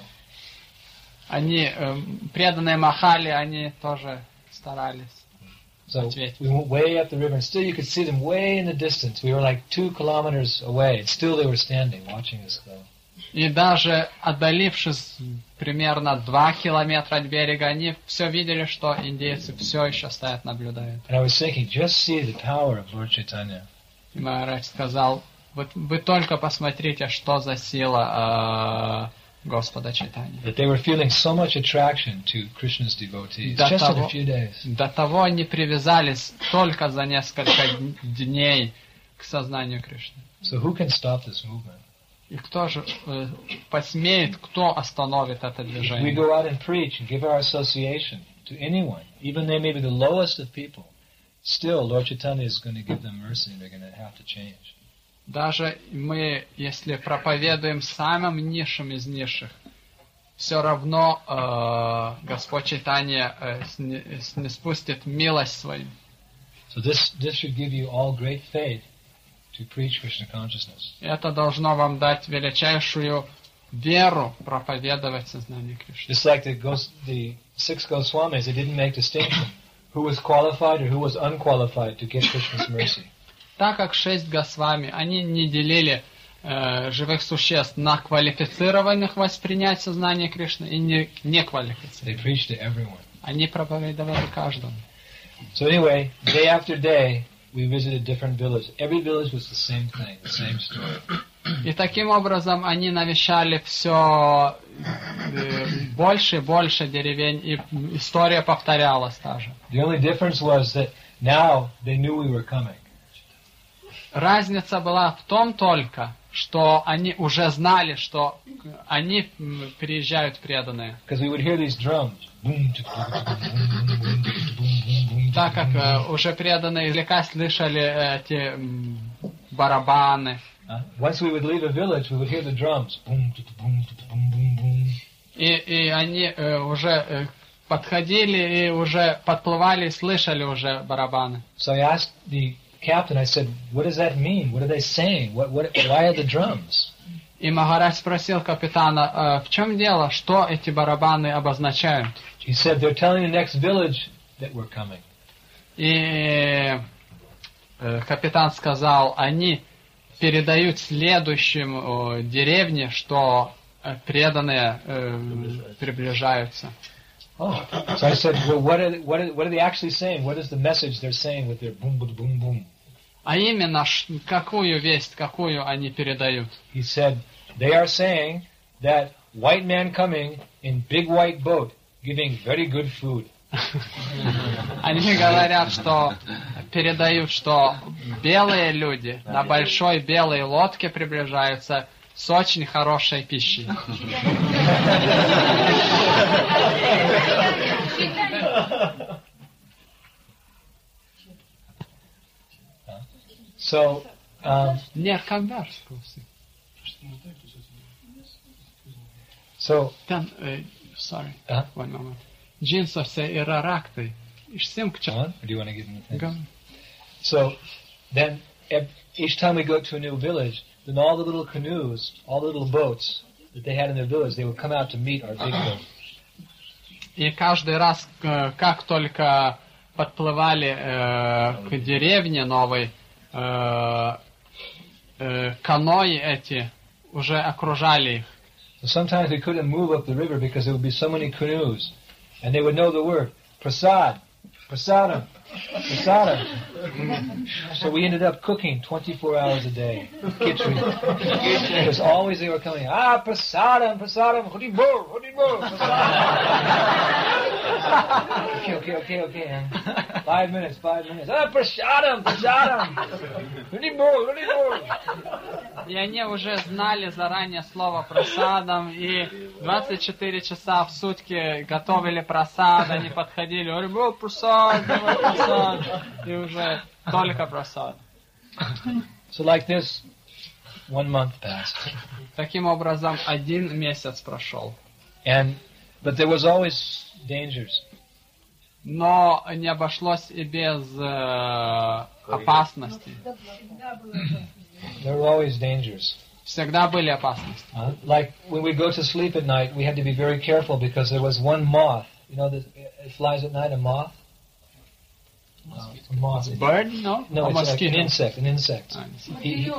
Они преданные махали, они тоже старались. So we went way up the river, and still you could see them way in the distance. We were like 2 kilometers away, and still they were standing, watching us go. И даже отдалившись примерно 2 километра от берега, они все видели, что индейцы все еще стоят, наблюдают. And I was thinking, just see the power of Lord Chaitanya. И Махарадж сказал, вы только посмотрите, что за сила Господа Чайтаньи. That they were feeling so much attraction to Krishna's devotees just in a few days. До того они привязались только за несколько дней к сознанию Кришны. So who can stop this movement? И кто же посмеет, кто остановит это If we движение? go out and preach and give our association to anyone, even they may be the lowest of people, still Lord Chaitanya is going to give them mercy and they're going to have to change. Даже мы, если проповедуем самым низшим из низших, все равно Господь Чайтанья не спустит милость свою. So this should give you all great faith to preach Krishna consciousness. Это должно вам дать величайшую веру проповедовать сознание Кришны. Just like the 6 Goswamis, they didn't make distinction who was qualified or who was unqualified to get Krishna's mercy. Так как 6 Госвами, они не делили живых существ на квалифицированных воспринять сознание Кришны и не квалифицированных. They preached to everyone. Они проповедовали каждому. So anyway, day after day, we visited different villages. Every village was the same thing, the same story. И таким образом они навещали все больше и больше деревень, и история повторялась та же. The only difference was that now they knew we were coming. Разница была в том только, что они уже знали, что они приезжают преданные. Because we would hear these drums. Так как уже преданные издалека слышали эти барабаны. Once we would leave a village, we would hear the drums. И они уже подходили и уже подплывали и слышали уже барабаны. So I asked the captain, I said, what does that mean? What are they saying? Why are the drums? И Махарадж спросил капитана, в чем дело, что эти барабаны обозначают? He said, they're telling the next village that we're coming. И капитан сказал, они передают следующим деревне, что преданные приближаются. Oh, so I said, well, what are they actually saying? What is the message they're saying with their boom, boom, boom, boom? А именно, какую весть, какую они передают? He said, they are saying that white man coming in big white boat, giving very good food. Они говорят, что передают, что белые люди на большой белой лодке приближаются с очень хорошей пищей. So, Нет, когда же? So, sorry, one moment. Джинсовся и раракты. Or do you want to give them the thing? So, then each time we go to a new village, then all the little canoes, all the little boats that they had in their village, they would come out to meet our big boat. И каждый раз, как только подплывали к деревне новой, каноэ эти уже окружали их. So sometimes we couldn't move up the river because there would be so many canoes, and they would know the word prasad, prasadam, prasadam. So we ended up cooking 24 hours a day, khichdi. Because always they were coming, prasadam, prasadam, hudibur, hudibur, prasadam. Okay. 5 minutes. Prasadam, prasadam, hudibur, hudibur. И они уже знали заранее слово просадом, и 24 часа в сутки готовили просад, они подходили, говорили, просад, и уже только просад. So like this, 1 month passed. Таким образом, 1 месяц прошел. But there was always dangers. Но не обошлось и без опасностей. There were always dangers. Всегда были опасности. Like when we go to sleep at night, we had to be very careful because there was one moth. You know, it flies at night, a moth? A moth. Bird? No? No, it's like an insect. He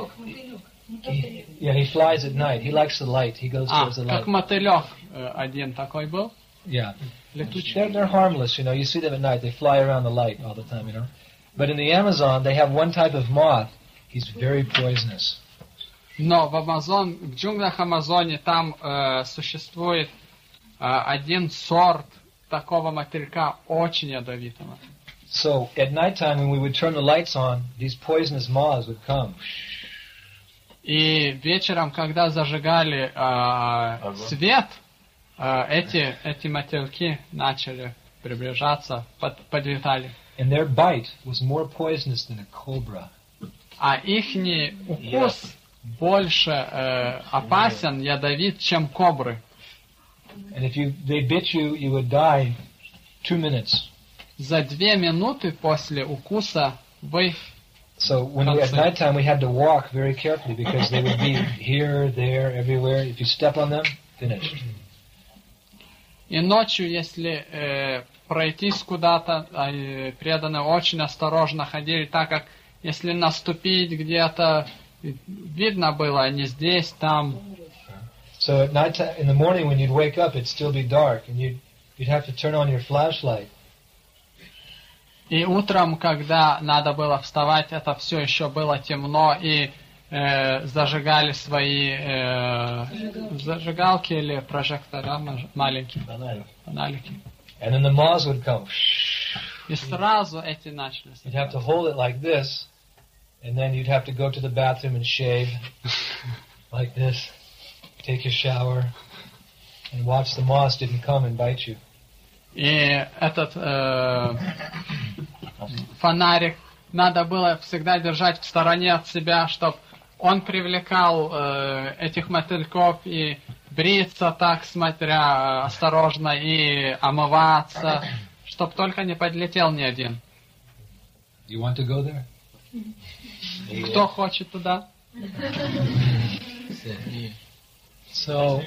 flies at night. He likes the light. He goes towards the light. Как мотылек один такой был. Yeah. They're harmless, you know. You see them at night. They fly around the light all the time, you know. But in the Amazon, they have one type of moth. He's very poisonous. Но в джунглях Амазоне там существует один сорт такого мотылька, очень ядовитого. So at night time, when we would turn the lights on, these poisonous moths would come. И вечером, когда зажигали свет, эти мотыльки начали приближаться, подлетали. And their bite was more poisonous than a cobra. А ихний укус больше опасен, ядовит, чем кобры. And if they bit you, you would die 2 minutes. За 2 минуты после укуса вы... So at night time we had to walk very carefully because they would be here, there, everywhere. If you step on them, finished. И ночью, если пройтись куда-то, преданные очень осторожно ходили, так как если наступить где-то, видно было, они здесь, там. So at night, in the morning when you'd wake up, it'd still be dark, and you'd have to turn on your flashlight. И утром, когда надо было вставать, это все еще было темно, и зажигали свои зажигалки или прожектора маленькие. Фонарики. And then the moths would come. И сразу эти начали. You'd have to hold it like this, and then you'd have to go to the bathroom and shave like this, take your shower, and watch the moths didn't come and bite you. И этот фонарик надо было всегда держать в стороне от себя, чтобы он привлекал этих мотыльков и бриться так, смотря осторожно, и омываться, чтобы только не подлетел ни один. You want to go there? Кто хочет туда? So,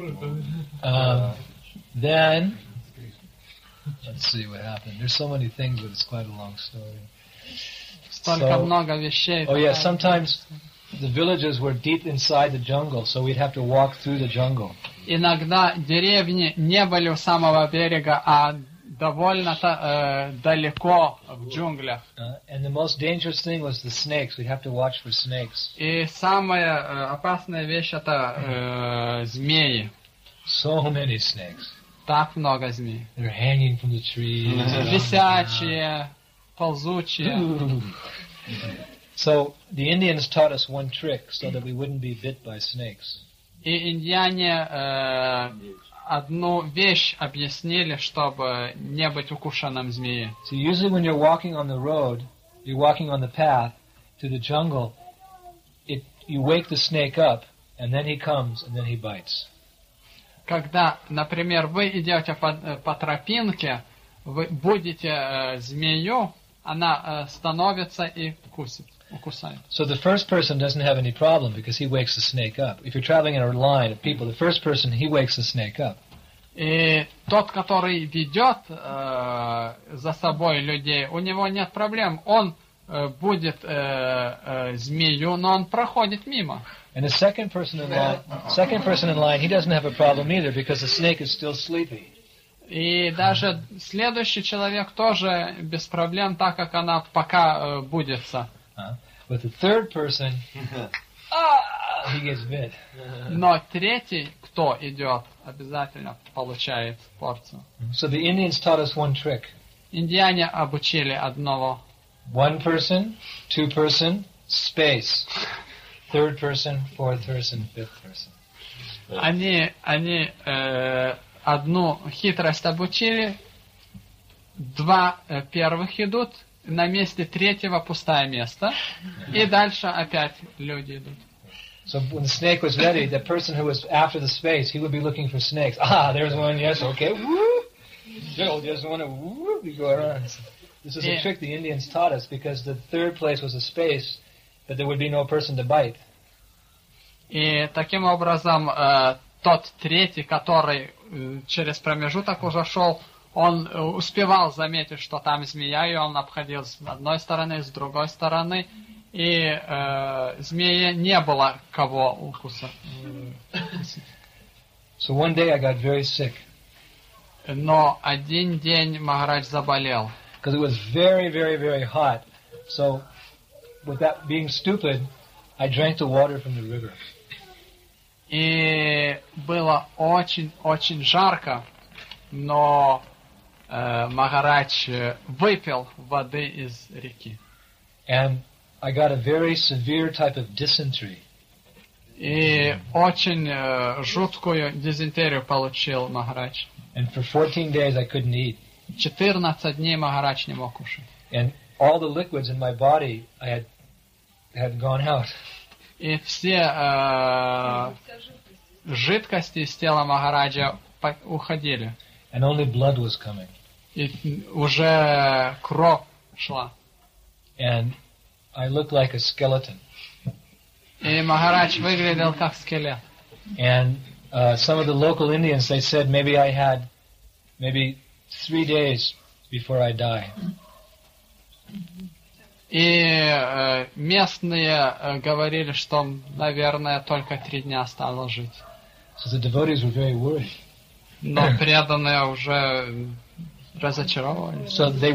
then, let's see what happened. There's so many things, but it's quite a long story. Столько много вещей. Oh yeah, sometimes the villages were deep inside the jungle, so we'd have to walk through the jungle. Иногда деревни не были у самого берега, а довольно далеко в джунглях. And the most dangerous thing was the snakes. We'd have to watch for snakes. И самая опасная вещь это змеи. So many snakes. Так много змей. They're hanging from the trees. Висячие, ползучие. So the Indians taught us one trick so that we wouldn't be bit by snakes. И индиане одну вещь объяснили, чтобы не быть укушенным змеей. So usually when you're walking on the road, you're walking on the path to the jungle, you wake the snake up, and then he comes, and then he bites. Когда, например, вы идете по тропинке, вы будете змею, она становится и укусает. So the first person doesn't have any problem because he wakes the snake up. If you're traveling in a line of people, the first person, he wakes the snake up. И тот, который ведет за собой людей, у него нет проблем. Он будет змею, но он проходит мимо. And the second person in line, he doesn't have a problem either because the snake is still sleepy. И даже следующий человек тоже без проблем, так как она пока будется. But the third person, he gets bit. Но третий, кто идет, обязательно получает порцию. So the Indians taught us one trick. Индиане обучили одного. One person, two person, space. Third person, fourth person, fifth person. Они одну хитрость обучили, два первых идут, на месте третьего пустое место, и дальше опять люди идут. So when the snake was ready, the person who was after the space, he would be looking for snakes. Ah, there's one, yes, okay, woo! Joe just want to woo, we go around. This is a trick the Indians taught us because the third place was a space, but there would be no person to bite. И таким образом тот третий, который через промежуток уже шел, он успевал заметить, что там змея, и он обходил с одной стороны, с другой стороны, и змеи не было кого укусить. So one day I got very sick. Но один день Махарадж заболел. Because it was very, very, very hot. So with that being stupid, I drank the water from the river. И было очень жарко, но Махарадж выпил воды из реки. And I got a very severe type of dysentery. И очень жуткую дизентерию получил Махарадж. And for 14 days I couldn't eat. 14 дней Махарадж не мог кушать. And all the liquids in my body had gone out. И все жидкости из тела Махараджа уходили. And only blood was coming. И уже кровь шла. And I looked like a skeleton. И Махарадж выглядел как скелет. And some of the local Indians, they said maybe I had 3 days before I die. И местные говорили, что, наверное, только 3 дня осталось жить. So the devotees were very worried. Но преданные уже разочаровались. So they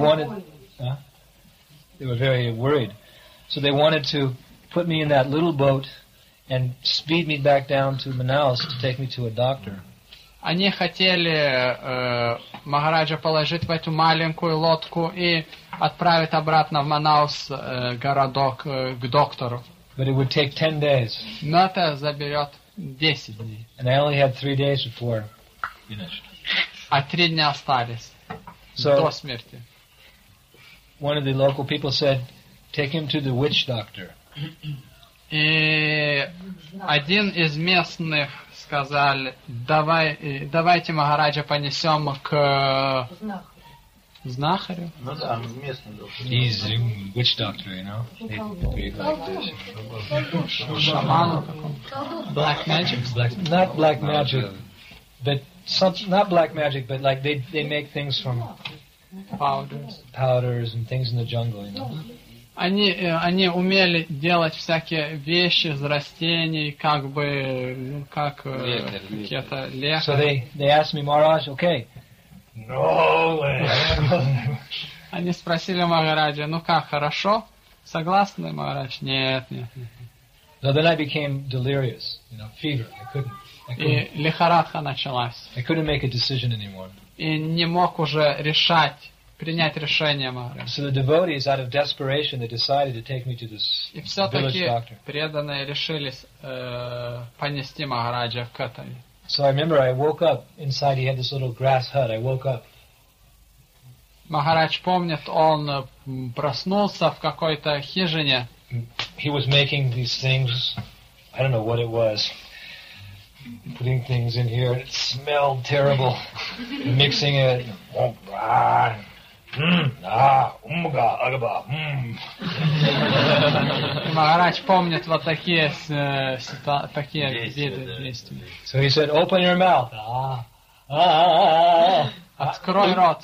were very worried. So they wanted to put me in that little boat and speed me back down to Manaus to take me to a doctor. Они хотели Махараджа положить в эту маленькую лодку и отправить обратно в Манаус, городок, к доктору. But it would take 10 days. Но это заберет 10 дней. And I only had 3 days before finished. А 3 дня остались до смерти. One of the local people said, take him to the witch doctor. И один из местных сказал, давайте Махараджа понесем к знахарю. Ну да, местный доктор. He's a witch doctor, you know. They create like this. Шаману какому-то. Black magic. Not black magic, but not black magic, but like they make things from powders and things in the jungle, you know. Они умели делать всякие вещи из растений, как бы, как какие-то лекари. So they asked me, Maharaj, okay. No way. Они спросили Махараджа, ну как, хорошо? Согласны, Махарадж? Нет. So then I became delirious, you know, fever. И лихорадка началась. I couldn't make a decision anymore. И не мог уже принять решение, Махарадж. So the devotees, out of desperation, they decided to take me to this И village все-таки doctor. преданные решились понести Махараджа к этому. So I remember I woke up inside. He had this little grass hut. I woke up. Махарадж помнит, он проснулся в какой-то хижине. He was making these things. I don't know what it was. Putting things in here. It smelled terrible. Mixing it. Махарадж помнит вот такие виды действий. So he said, "Open your mouth." Открой рот.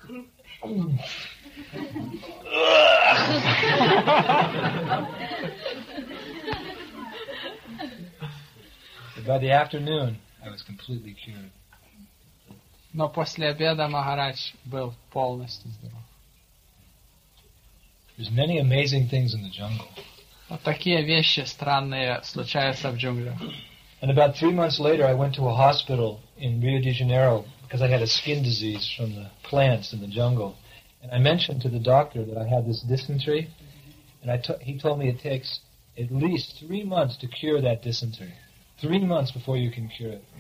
By the afternoon, I was completely cured. Но после обеда Махарадж был полностью здоров. There's many amazing things in the jungle. Вот такие вещи странные случаются в джунглях. And about 3 months later, I went to a hospital in Rio de Janeiro because I had a skin disease from the plants in the jungle. And I mentioned to the doctor that I had this dysentery, and he told me it takes at least 3 months to cure that dysentery. 3 months before you can cure it.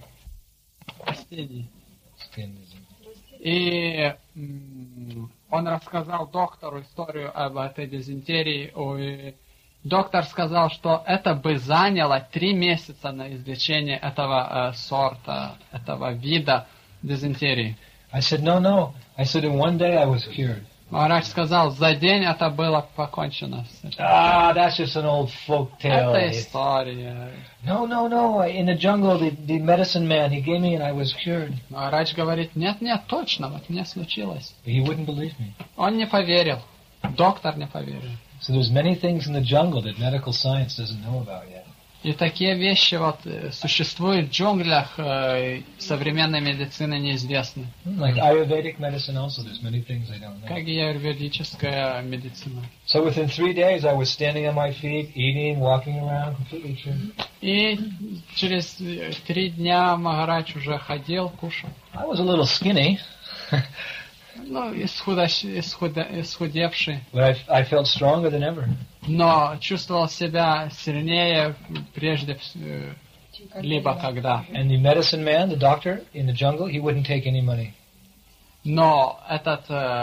Skin disease. И он рассказал доктору историю об этой дизентерии. И доктор сказал, что это бы заняло 3 месяца на излечение этого сорта, этого вида дизентерии. I said, no. I said, in 1 day I was cured. Махарадж сказал, за день это было покончено. That's just an old folk tale. Это история. No. In the jungle, the medicine man, he gave me and I was cured. Махарадж говорит, нет, точно, вот мне случилось. But he wouldn't believe me. Он не поверил. Доктор не поверил. So there's many things in the jungle that medical science doesn't know about yet. И такие вещи вот существуют в джунглях, современной медицины неизвестны. Like Ayurvedic medicine also, there's many things I don't know. Как и аюрведическая медицина. So within 3 days I was standing on my feet, eating, walking around, completely cured. И через 3 дня Махарадж уже ходил, кушал. I was a little skinny. Ну, исхудевший. But I felt stronger than ever. Но чувствовал себя сильнее прежде либо когда. And the medicine man, the doctor in the jungle, he wouldn't take any money. Но этот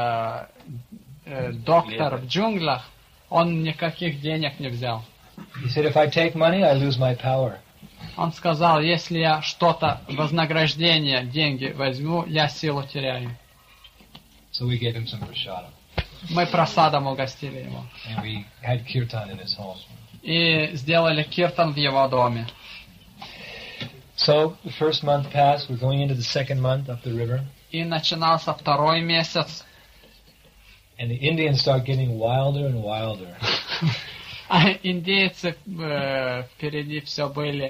доктор в джунглях, он никаких денег не взял. He said, if I take money, I lose my power. Он сказал, если я что-то, вознаграждение, деньги возьму, я силу теряю. So we gave him some prashadam. Мы просадом угостили его. And we had kirtan in his home. И сделали киртан в его доме. So the first month passed. We're going into the second month up the river. И начинался 2-й месяц. And the Indians start getting wilder and wilder. А индейцы впереди все были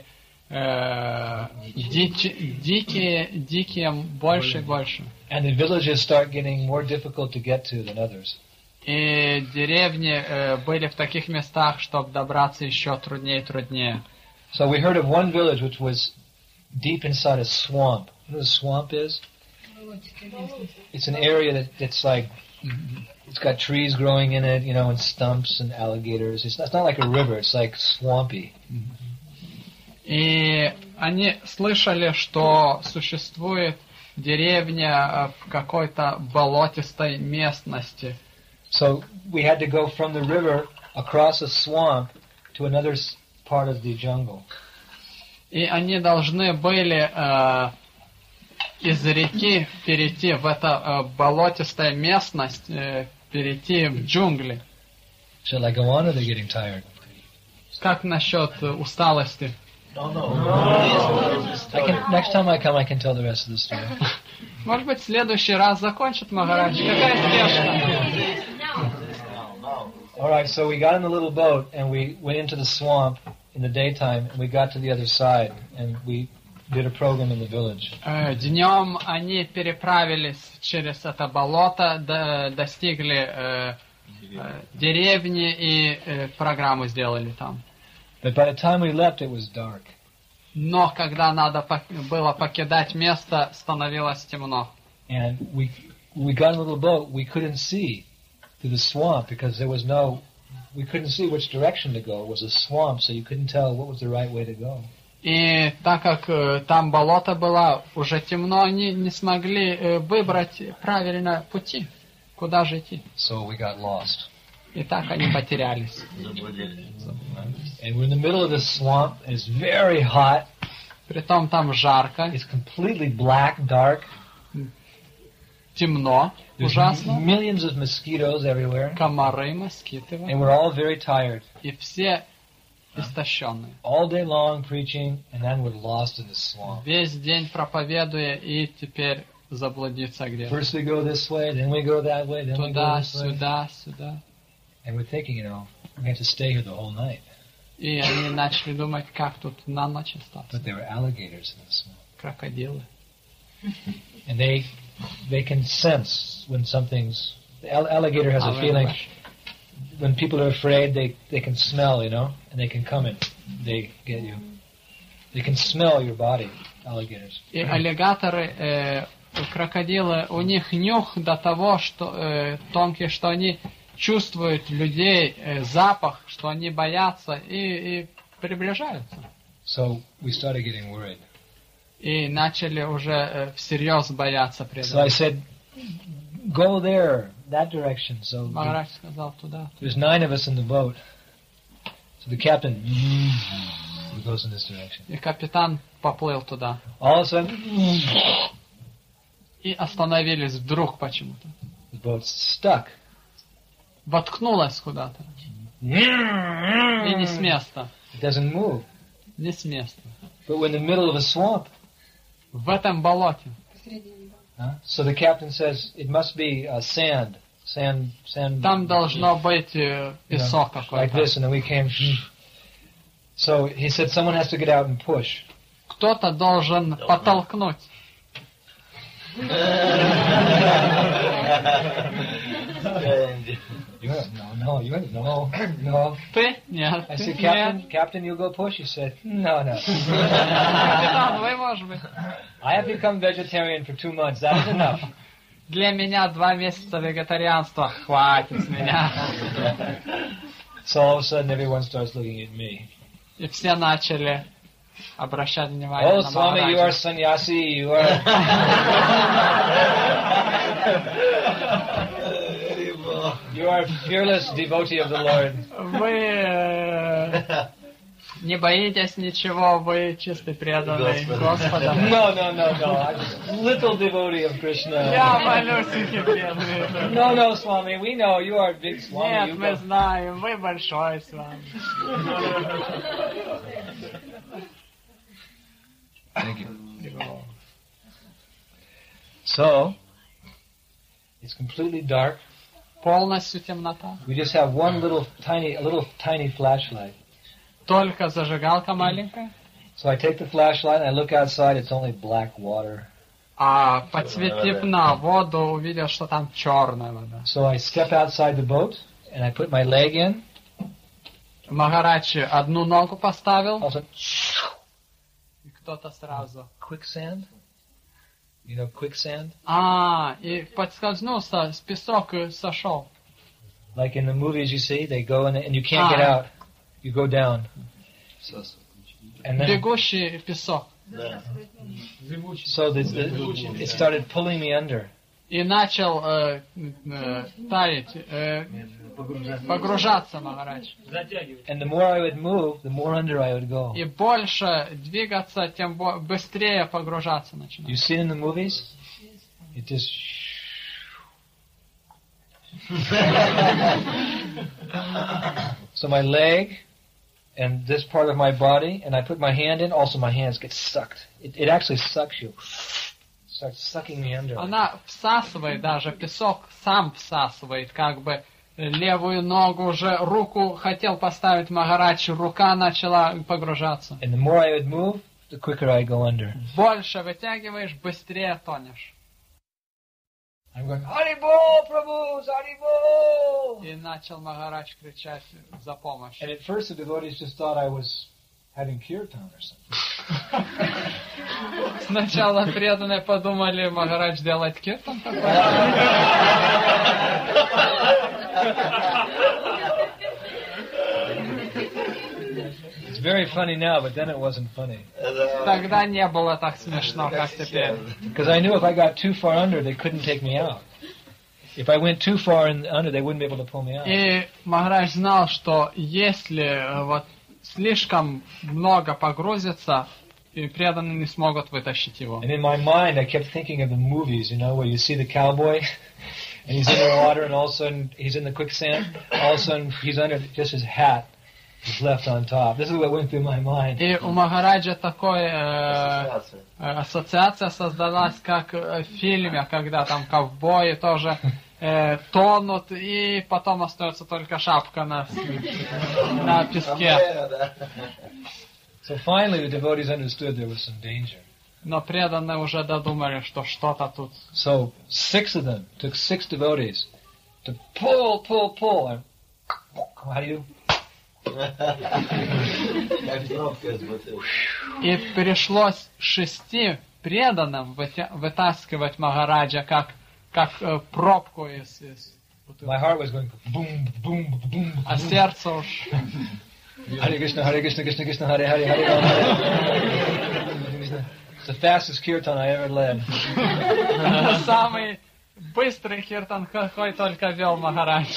дикие, больше и больше. And the villages start getting more difficult to get to than others. И деревни были в таких местах, чтобы добраться еще труднее и труднее. So we heard of one village which was deep inside a swamp. You know what a swamp is? It's an area that's like, it's got trees growing in it, you know, and stumps and alligators. It's not like a river, it's like swampy. И они слышали, что существует деревня в какой-то болотистой местности. So we had to go from the river across a swamp to another part of the jungle. И они должны были из реки перейти в это болотистая местность, перейти в джунгли. Shall I go on or they're getting tired? Как насчет усталости? Next time I come, I can tell the rest of the story. Может быть, в следующий раз закончит Махарадж. Какая спешка? All right, so we got in the little boat and we went into the swamp in the daytime and we got to the other side and we did a program in the village. Днем они переправились через это болото, достигли деревни и программу сделали там. But by the time we left, it was dark. Но когда надо было покидать место, становилось темно. And we got in a little boat. We couldn't see through the swamp because we couldn't see which direction to go. It was a swamp, so you couldn't tell what was the right way to go. И так как там болото было, уже темно, они не смогли выбрать правильно пути, куда же идти. So we got lost. И так они потерялись. And we're in the middle of this swamp. And it's very hot. Притом там жарко. It's completely black, dark. Темно, There's ужасно. millions of mosquitoes everywhere. Комары, москиты. And we're all very tired. И все истощенные. All day long preaching, and then we're lost in the swamp. Весь день проповедуя, и теперь заблудиться где-то. First we go this way, then we go that way, then we go Туда, this way. сюда, сюда. And we're thinking, we have to stay here the whole night. И они начали думать, как тут на ночь остаться. But there were alligators in the swamp. Крокодилы. And they can sense when something's... The alligator has a feeling... When people are afraid, they can smell, and they can come and they get you. They can smell your body, alligators. И аллигаторы, крокодилы, у них нюх до того, что тонкий, что они чувствуют людей, запах, что они боятся и приближаются. So we started getting worried. И начали уже всерьез бояться при So I этом. said, go there, that direction. So Махарадж сказал туда. there's 9 of us in the boat. So the captain goes in this direction. И капитан поплыл туда. All of a sudden, И остановились вдруг почему-то. the boat's stuck. Воткнулась куда-то. И не с места. It doesn't move. Не с места. But we're in the middle of a swamp. В этом болоте. So the captain says, it must be sand. Sand. Там должно быть песок like какой-то. this, and then we came. So he said, someone has to get out and push. Кто-то должен подтолкнуть. No. Ты? Нет. I Ты? said, Нет. Captain, you go push. He said, no. Капитан, вы, может быть. I have become vegetarian for 2 months. That is enough. Для меня 2 месяца вегетарианства хватит с меня. So all of a sudden, everyone starts looking at me. И все начали обращать внимание Oh, на Swami, you are Махараджа. sannyasi. You are. You are a fearless devotee of the Lord. Вы не боитесь ничего, вы чистый преданный Господа. No. I'm just a little devotee of Krishna. Я малюсенький преданный. No, Swami. We know you are a big Swami. Нет, You мы go. знаем, вы большой с вами. Thank you. So, it's completely dark. Полностью темнота. We just have one little tiny flashlight. Только зажигалка маленькая. So I take the flashlight and I look outside. It's only black water. А подсветив на воду, увидел, что там черная вода. So I step outside the boat and I put my leg in. Махарадж одну ногу поставил, Also, и кто-то сразу. quicksand. You know quicksand? И подскользнулся, с песок и сошел. Like in the movies you see, they go in and you can't get out. You go down. And then, Бегущий песок. so it started pulling me under. И начал таять, Погружаться, Махарадж. And the more I would move, the more under I would go. И больше двигаться, тем быстрее погружаться You начинать. see it in the movies? It just... So my leg and this part of my body, and I put my hand in, also my hands get sucked. It actually sucks you. Starts sucking me under. Она всасывает, даже песок сам всасывает, как бы левую ногу уже, руку хотел поставить Махарадж, рука начала погружаться. And the more I would move, the quicker I go under. Больше вытягиваешь, быстрее тонешь. I'm going, Haribol, Prabhus, Haribol! И начал Махарадж кричать за помощь. And at first the devotees just thought I was having kirtan or something. Сначала преданные подумали, Махарадж делает киртан такой. It's very funny now, but then it wasn't funny. Тогда не было так смешно, как теперь. Because I knew if I got too far under, they couldn't take me out. If I went too far under, they wouldn't be able to pull me out. И Махарадж знал, что если вот слишком много погрузится, и преданные не смогут вытащить его. And in my mind, I kept thinking of the movies, you know, where you see the cowboy, and he's in the water, and all of a sudden he's in the quicksand, all of a sudden he's under just his hat is left on top. This is what went through my mind. И у Махараджа такой ассоциация создалась, как в фильме, когда там ковбои тоже тонут, и потом остается только шапка на песке. So finally the devotees understood there was some danger. Но преданные уже додумали, что что-то тут. So 6 of them, took 6 devotees to pull. And, how do you? И пришлось 6 преданным вытаскивать Махараджа как пробку из бутылки. My heart was going boom, boom, boom. А сердце уж... Hare Krishna, Krishna Krishna, Hare Hare, Hare Rama. It's the fastest kirtan I ever led. Самый быстрый киртан, какой только вел Махарадж.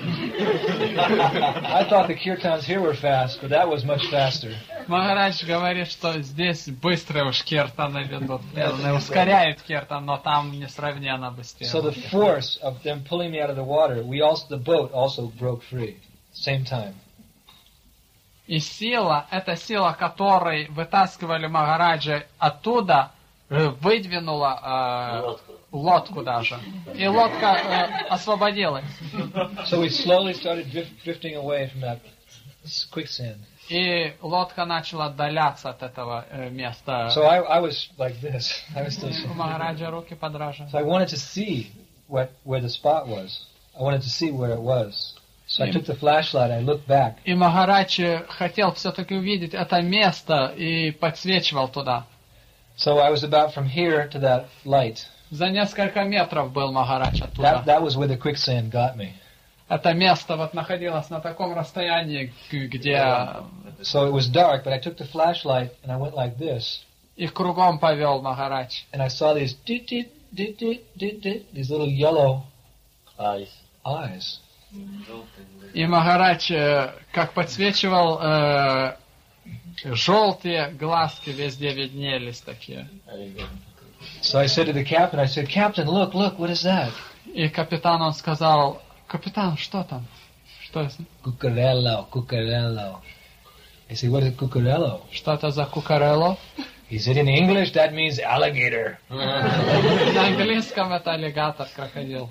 I thought the kirtans here were fast, but that was much faster. Махарадж говорит, что здесь быстрые уж киртаны ведут. Ускоряют киртан, но там несравненно быстрее. So the force of them pulling me out of the water, the boat also broke free. Same time. И сила, эта сила, которой вытаскивали Махараджа оттуда, выдвинула лодку даже. И лодка освободилась. So we slowly started drifting away from that quicksand. И лодка начала отдаляться от этого места. So I was like this. I was still У Махараджа руки подражали. So I wanted to see where the spot was. I wanted to see where it was. So I took the flashlight, I looked back. И Махарадж хотел все-таки увидеть это место и подсвечивал туда. So I was about from here to that light. За несколько метров был Махарадж оттуда. That was where the quicksand got me. Это место вот находилось на таком расстоянии, где... So it was dark, but I took the flashlight and I went like this. И кругом повел Махарадж. And I saw these these little yellow eyes. И Махарадж как подсвечивал, желтые глазки везде виднелись такие. So I said to the captain, I said, Captain, look, what is that? И капитан, он сказал, капитан, что там? Что это? Cucarello. I said, what is a cucarello? Что это за кукарелло? He said, in English, that means alligator. На английском это аллигатор, крокодил.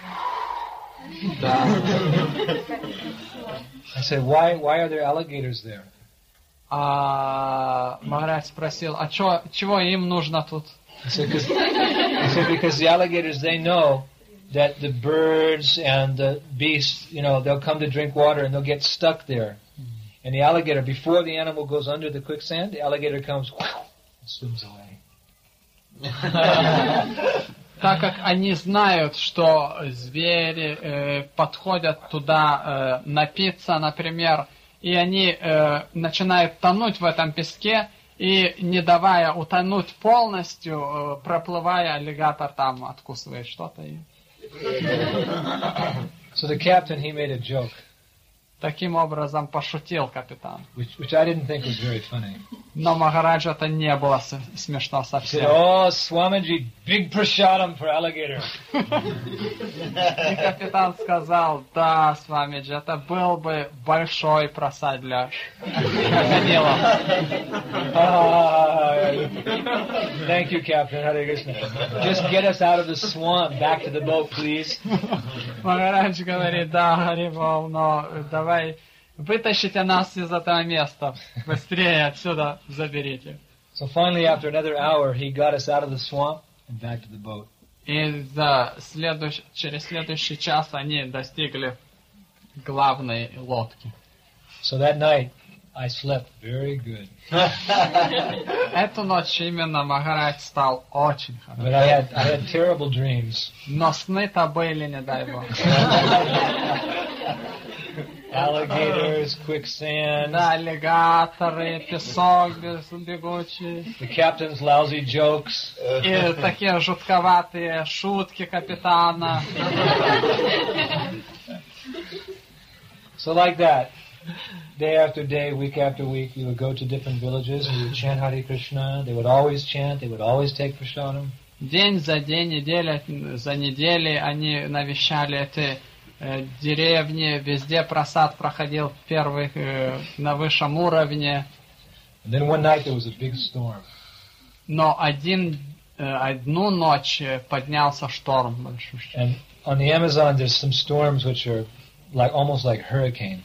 Да. I said, why are there alligators there? А Махарадж спросил, а чего им нужно тут? I said, because the alligators, they know that the birds and the beasts, they'll come to drink water and they'll get stuck there. And the alligator, before the animal goes under the quicksand, the alligator comes and swims away. Так как они знают, что звери подходят туда напиться, например, и они начинают тонуть в этом песке, и не давая утонуть полностью, проплывая, аллигатор там откусывает что-то. So the captain, he made a joke, Таким образом пошутил капитан. which I didn't think was very funny. Но Махараджу это не было смешно He said, совсем. "Oh, Swamiji, big prasadam for alligator." И капитан сказал, да, Свамиджи, это был бы большой просад для крокодилов. Thank you, Captain. Hare Krishna. Just get us out of the swamp, back to the boat, please. Махарадж говорит, да, Харибол, но давай вытащите нас из этого места. Быстрее отсюда заберите. So finally, after another hour, he got us out of the swamp and back to the boat. И через следующий час они достигли главной лодки. So that night, I slept very good. Эту ночь именно Махарадж стал очень хорошим. But I had terrible dreams. Но сны-то были, не дай бог. Alligators, quicksand, Да, аллигаторы, песок бегучий. the captain's lousy jokes. И такие жутковатые шутки капитана. So like that, day after day, week after week, we would go to different villages, we would chant Hare Krishna, they would always chant, they would always take prasadam. День за день, неделя за неделей они навещали эти деревни, везде просад проходил первый на высшем уровне. And then one night there was a big storm. Но одну ночь поднялся шторм большой. And on the Amazon there's some storms which are almost like hurricane.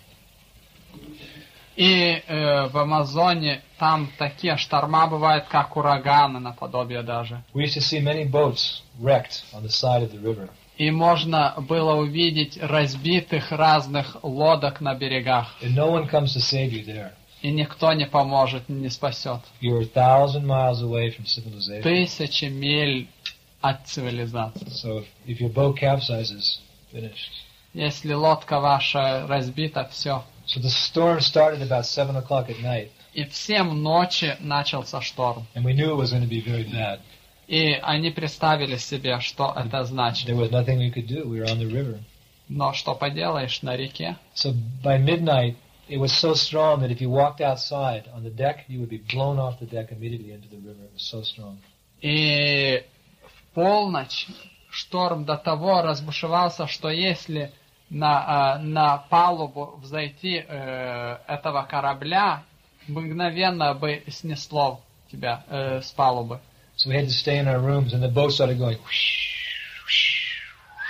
И в Амазоне там такие шторма бывают, как ураганы наподобие даже. We used to see many boats wrecked on the side of the river. И можно было увидеть разбитых разных лодок на берегах. And no one comes to save you there. И никто не поможет, не спасет. You're 1,000 miles away from civilization. 1000 миль от цивилизации. So if your boat capsizes, finished. Если лодка ваша разбита, все. So the storm started about 7 o'clock at night. И в 7 ночи начался шторм. And we knew it was going to be very bad. И они представили себе, что это значит. There was nothing we could do. We were on the river. Но что поделаешь на реке? So by midnight, it was so strong that if you walked outside on the deck, you would be blown off the deck immediately into the river. It was so strong. И в полночь шторм до того разбушевался, что если на палубу взойти этого корабля, мгновенно бы снесло тебя с палубы. So we had to stay in our rooms, and the boat started going whoosh, whoosh.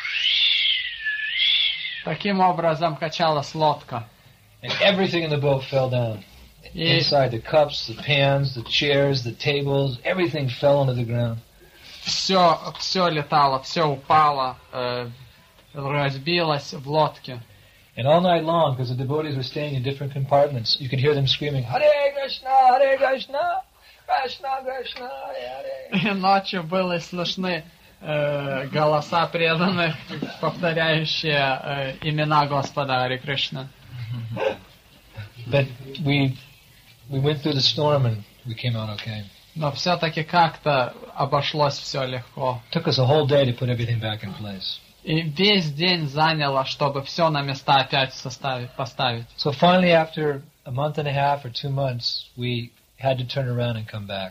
Таким образом качалась лодка. And everything in the boat fell down. И Inside, the cups, the pans, the chairs, the tables, everything fell onto the ground. все летало, все упало, разбилось в лодке. And all night long, because the devotees were staying in different compartments, you could hear them screaming, Hare Krishna, Hare Krishna, Krishna Krishna, Hare Hare. И ночью были слышны голоса преданных, повторяющие имена Господа Харе Кришна. But we went through the storm and we came out okay. Но все-таки как-то обошлось все легко. It took us a whole day to put everything back in place. И весь день заняло, чтобы все на места опять поставить. So finally, after a month and a half or 2 months, we had to turn around and come back.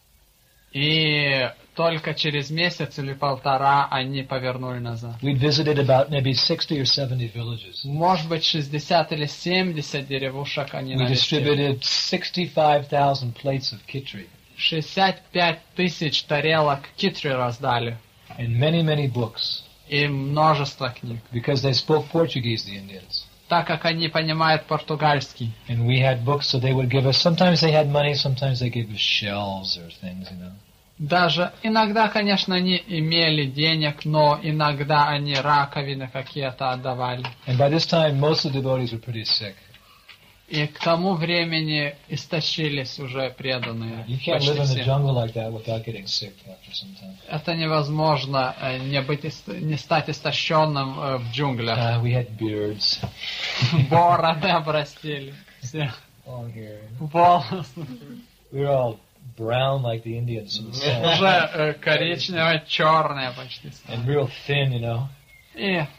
И только через месяц или полтора они повернули назад. We'd visited about maybe 60 or 70 villages. Может быть, 60 или 70 деревушек они We навестили. distributed 65,000 plates of kitri 65 тысяч тарелок китри раздали. and many, many books И множество книг. because they spoke Portuguese, the Indians. Так как они понимают португальский. And we had books, so they would give us, sometimes they had money, sometimes they gave us shells or things, you know. Даже иногда, конечно, они имели денег, но иногда они раковины какие-то отдавали. And by this time, most of the devotees were pretty sick. И к тому времени истощились уже преданные. You can't live Почти in the все. jungle like that without getting sick after some time. Это невозможно не стать истощенным в джунглях. We had beards, Бороды обрастили. Все. long hair. Волосы. We were all brown like the Indians from the south. Уже коричневые, черные почти. And real thin, you know. И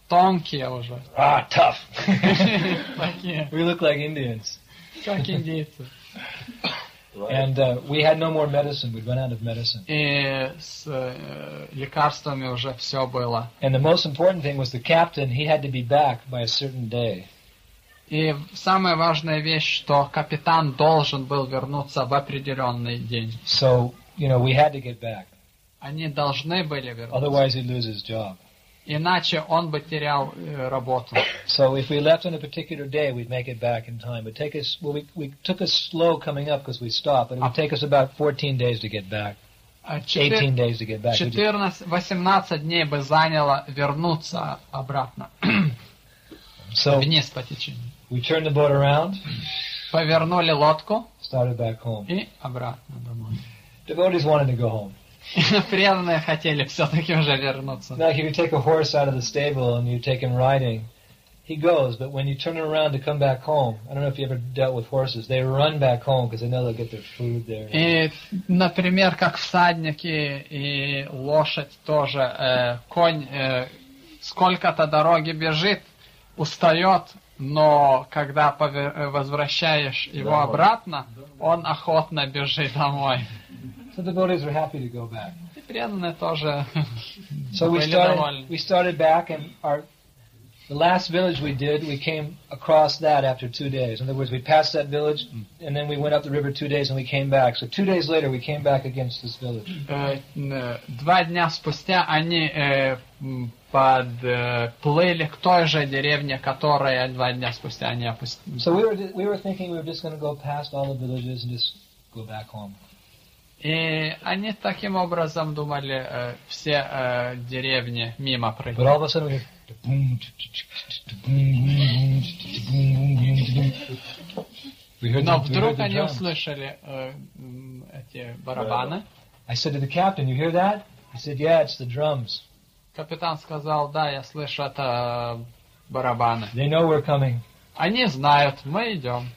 тонкие уже. Tough. Такие, We look like Indians. как индейцы. And we had no more medicine. We'd run out of medicine. И с лекарствами уже все было. And the most important thing was the captain, he had to be back by a certain day. И самая важная вещь, что капитан должен был вернуться в определенный день. So, we had to get back. Они должны были вернуться. Otherwise he'd lose his job. Иначе он бы терял работу. So if we left on a particular day, we'd make it back in time. It would take us, we took us slow coming up because we stopped, but it would take us about 14 days to get back. 18 days to get back. 14-18 дней бы заняло вернуться обратно. So Вниз по течению. we turned the boat around, Повернули лодку started back home. и обратно домой. Devotees wanted to go home. Преданные хотели все-таки уже вернуться. Now, if you take a horse out of the stable and you take him riding, he goes, but when you turn him around to come back home, I don't know if you ever dealt with horses, they run back home because they know they'll get their food there. И, например, как всадники и лошадь тоже, конь сколько-то дороги бежит, устает, но когда возвращаешь его обратно, он охотно бежит домой. So the devotees were happy to go back. И преданные тоже So были довольны. we started back, and the last village we did, we came across that after 2 days. In other words, we passed that village, and then we went up the river 2 days, and we came back. So 2 days later, we came back against this village. 2 дня спустя они подплыли к той же деревне, которая 2 дня спустя они опустили. So we were thinking we were just going to go past all the villages and just go back home. И они таким образом думали все деревни мимо пройти. But all of a sudden, we heard Но the вдруг они drums. услышали эти барабаны. I said to the captain, "You hear that?" He said, "Yeah, it's the drums. Капитан сказал, да, я слышу, это барабаны. They know we're coming." Они знают, мы идем.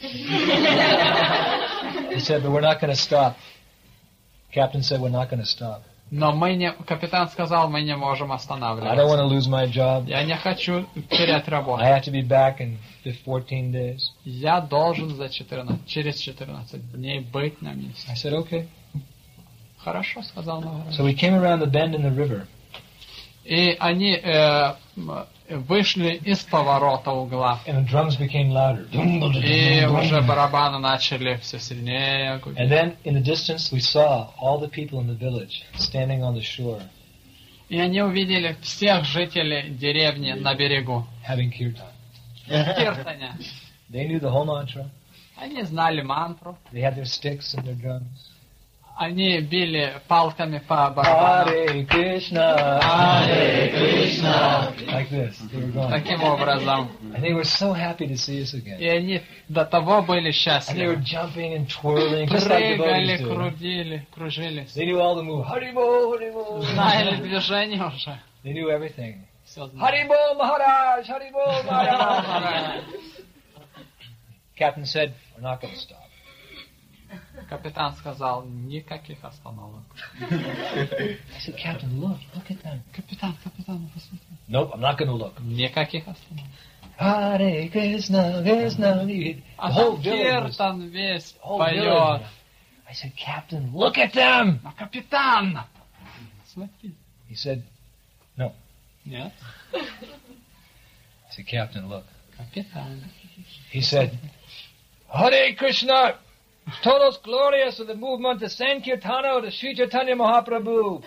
He said, "But we're not going to stop." Captain said, "We're not going to stop. Но капитан сказал, мы не можем I don't want останавливаться. to lose my job. Я не хочу терять работу. I have to be back in 14 days." Я должен через 14 дней быть на месте. I said, "Okay." Хорошо, сказал Махарадж. So we came around the bend in the river. И они вышли из поворота угла. And the drums became louder. И уже барабаны начали все сильнее гудеть. And then in the distance we saw all the people in the village standing on the shore И они увидели всех жителей деревни на берегу. having kirtan. Киртаня. They knew the whole mantra. Они знали мантру. They had their sticks and their drums. Они били палками по барабану. Hare Krishna, Hare Krishna, like this. They were going. Таким образом. And they were so happy to see us И again. они до того были And they were счастливы. jumping and twirling, just like Прыгали, devotees do. кружились. They knew all the moves. Haribol, Haribol. Знали движение уже. They knew everything. Все знали. Haribol Maharaj, Haribol Maharaj. Captain said, "We're not going to stop." Капитан сказал, никаких остановок. I said, "Captain, look at them." Капитан, посмотри. Nope, I'm not going to look. Никаких остановок. Hare Krishna, Krishna. The А whole там village was- Киртан весь whole поет. village. I said, "Captain, look at them." А капитан! Смотри. He said, Нет? I said, "Captain, look." Капитан. He said, "Hare Krishna, todos glorious of the movement, the Sankirtana of the Sri Chaitanya Mahaprabhu."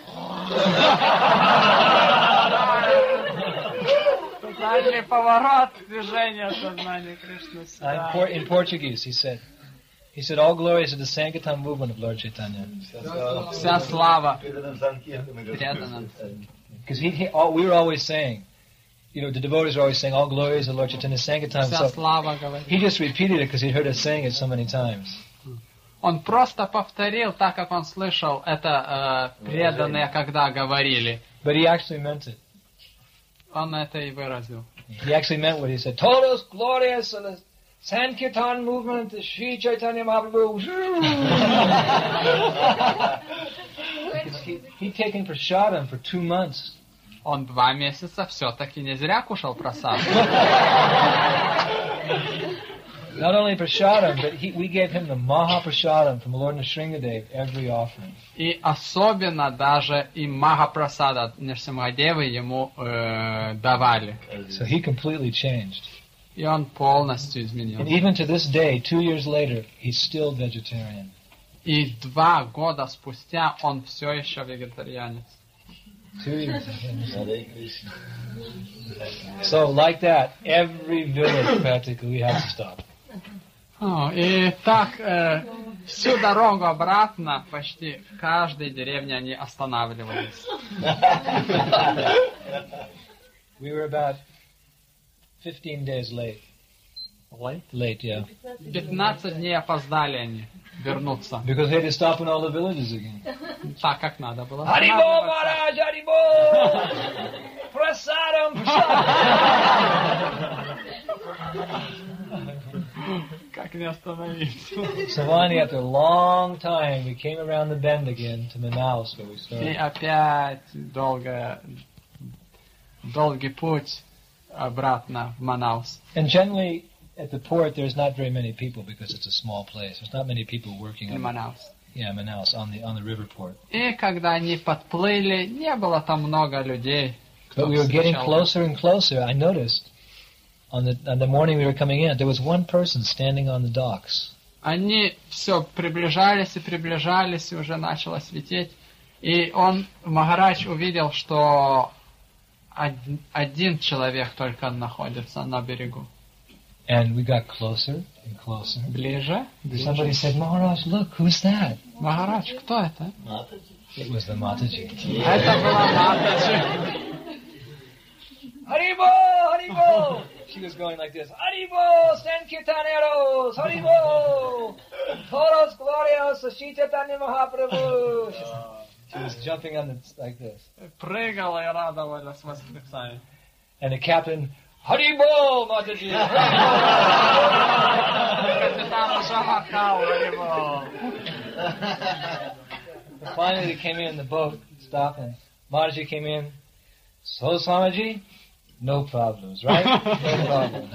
Дальний поворот движения сознания Кришны сюда. In Portuguese, he said, "All glories of the Sankirtan movement of Lord Chaitanya." Вся слава преданным. Because we were always saying, the devotees were always saying, "All glories of Lord Chaitanya Sankirtan." Вся So слава говорит. he just repeated it because he'd heard us saying it so many times. Он просто повторил так, как он слышал это преданные, когда говорили. But he actually meant it. Он это и выразил. He actually meant what he said. Todos glorious of the Sankirtan movement, the Sri Chaitanya Mahaprabhu. He'd taken prasadam for 2 months он 2 месяца все-таки не зря кушал прасад. Not only prasadam, but we gave him the Maha Prasadam from Lord Nrsingadev every offering. И особенно даже и Махапрасада Нрсимхадевы ему давали. So he completely changed. И он полностью And изменился. even to this day, 2 years later, he's still vegetarian. И 2 года спустя он все еще вегетарианец. 2 years. So like that, every village practically we had to stop. И так всю дорогу обратно почти в каждой деревне они останавливались. We were about 15 days late. Late, yeah. 15 дней опоздали они вернуться. Because they had to stop in all the villages again. Так, как надо было. Haribol, Maharaj, Haribol! Prasadam, Как не остановиться? So finally, after a long time, we came around the bend again to Manaus, where we И started. опять долгий путь обратно в Манаус. And generally, at the port, there's not very many people because it's a small place. There's not many people working on Манаус. Manaus on the river port. И когда они подплыли, не было там много людей. But we were getting closer and closer. I noticed on the morning we were coming in, there was one person standing on the docks. Они все приближались и приближались, и уже начало свететь. И он, Махарадж, увидел, что один человек только находится на берегу. And we got closer and closer. Ближе. Somebody said, Maharaj, look, who's that? Махарадж, кто это? It was the Mataji. Это была Матаджи. Haribo! Haribo! She was going like this. Haribo! Sankirtaneros! Haribo! Toros glorios! Chaitanya Mahaprabhu! She was jumping on like this. Прыгала и радовалась восклицая. And the captain, Haribo, Mataji! Капитан уже махал, Харибол. Finally they came in the boat, stopped, and Mataji came in. So, Swamiji, no problems, right? No problem.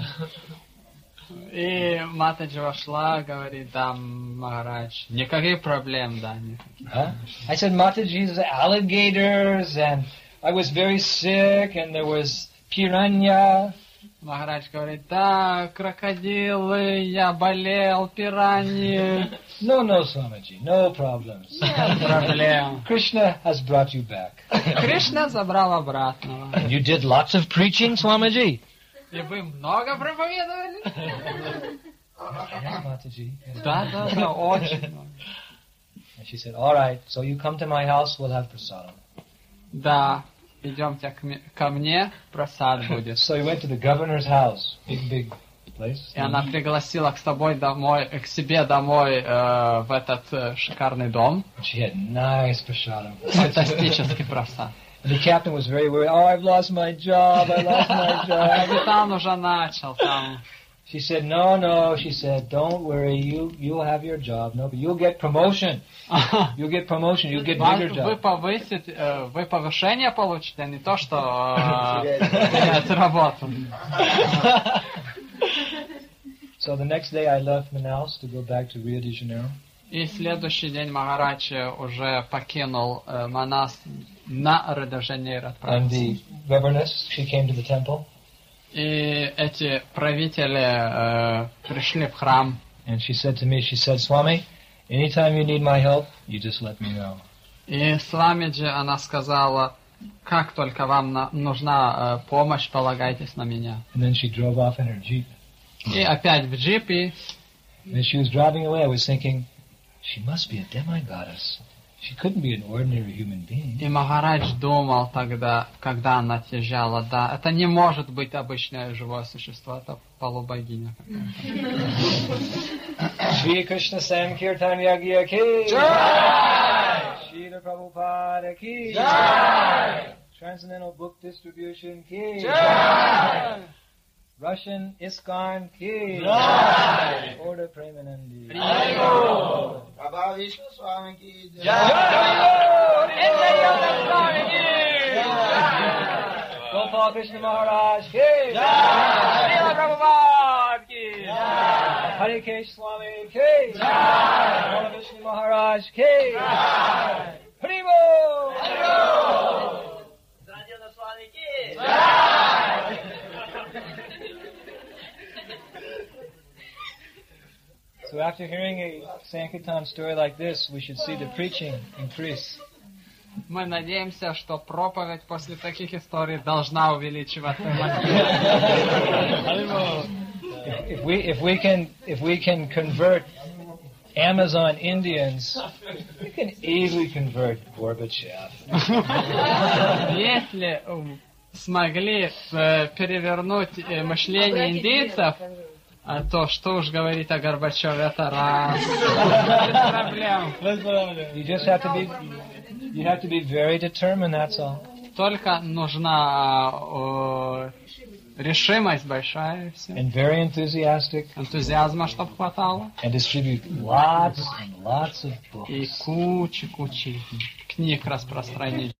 И Матаджи вошла, говорит, да, Махарадж, никаких проблем, да, никаких. Huh? I said, Mataji, there's alligators, and I was very sick, and there was piranha. Махарадж говорит, да, крокодилы, я болел, пираньи. No, Swamiji, no problems. Нет проблем. Krishna has brought you back. Кришна забрал обратно. You did lots of preaching, Swamiji? И вы много проповедовали? Yeah, Mataji. Да, очень много. And she said, all right, so you come to my house, we'll have prasadam. Да, идемте ко мне, просад будет. So we went to the governor's house, big place. И она пригласила к себе домой в этот шикарный дом. She had nice prasadam. Фантастический просад. And the captain was very worried. Oh, I've lost my job. I lost my job. Капитан уже начал там. She said, no. She said, don't worry. You'll have your job. No, but you'll get promotion. You'll get promotion. You'll get bigger job. Вы повышение получите, а не то, что терять работу. So the next day I left Manaus to go back to Rio de Janeiro. И следующий день Махарадж уже покинул Манас на Рио-де-Жанейро. And the governess, she came to the temple. И эти правители пришли в храм. And she said to me, Swami, anytime you need my help, you just let me know. И Свамиджи, она сказала, как только вам нужна помощь, полагайтесь на меня. And then she drove off in her jeep. И опять в джипе. And as she was driving away, I was thinking, she must be a demigoddess. She couldn't be an ordinary human being. И Махарадж думал тогда, когда она отъезжала, да, это не может быть обычное живое существо, это полубогиня какая-то. Shri Krishna Sankirtan Yagya ki Jai! Srila Prabhupada ki Jai! Transcendental Book Distribution ki Jai! Russian ISKCON ki Jai! Order Premanandi. Baba Vishnu Swami ki Jai! Jai! Gopal Krishna Maharaj ki Jai, Srila Prabhupada ki Jai, Harikesh Swami ki Jai, Gopal Krishna Maharaj ki Jai, Haribol, Haribol, Rajendra Swami ki Jai. So after hearing a Sankirtan story like this, we should see the preaching increase. Мы надеемся, что проповедь после таких историй должна увеличиваться. If we can convert Amazon Indians, we can easily convert Gorbachev. Если смогли перевернуть мышление индейцев, то что уж говорить о Горбачеве, это раз. Без проблем. You have to be very determined, that's all. Только нужна решимость большая, и все. And very enthusiastic. Энтузиазма, чтобы хватало. And distribute lots and lots of books. И кучи книг распространить.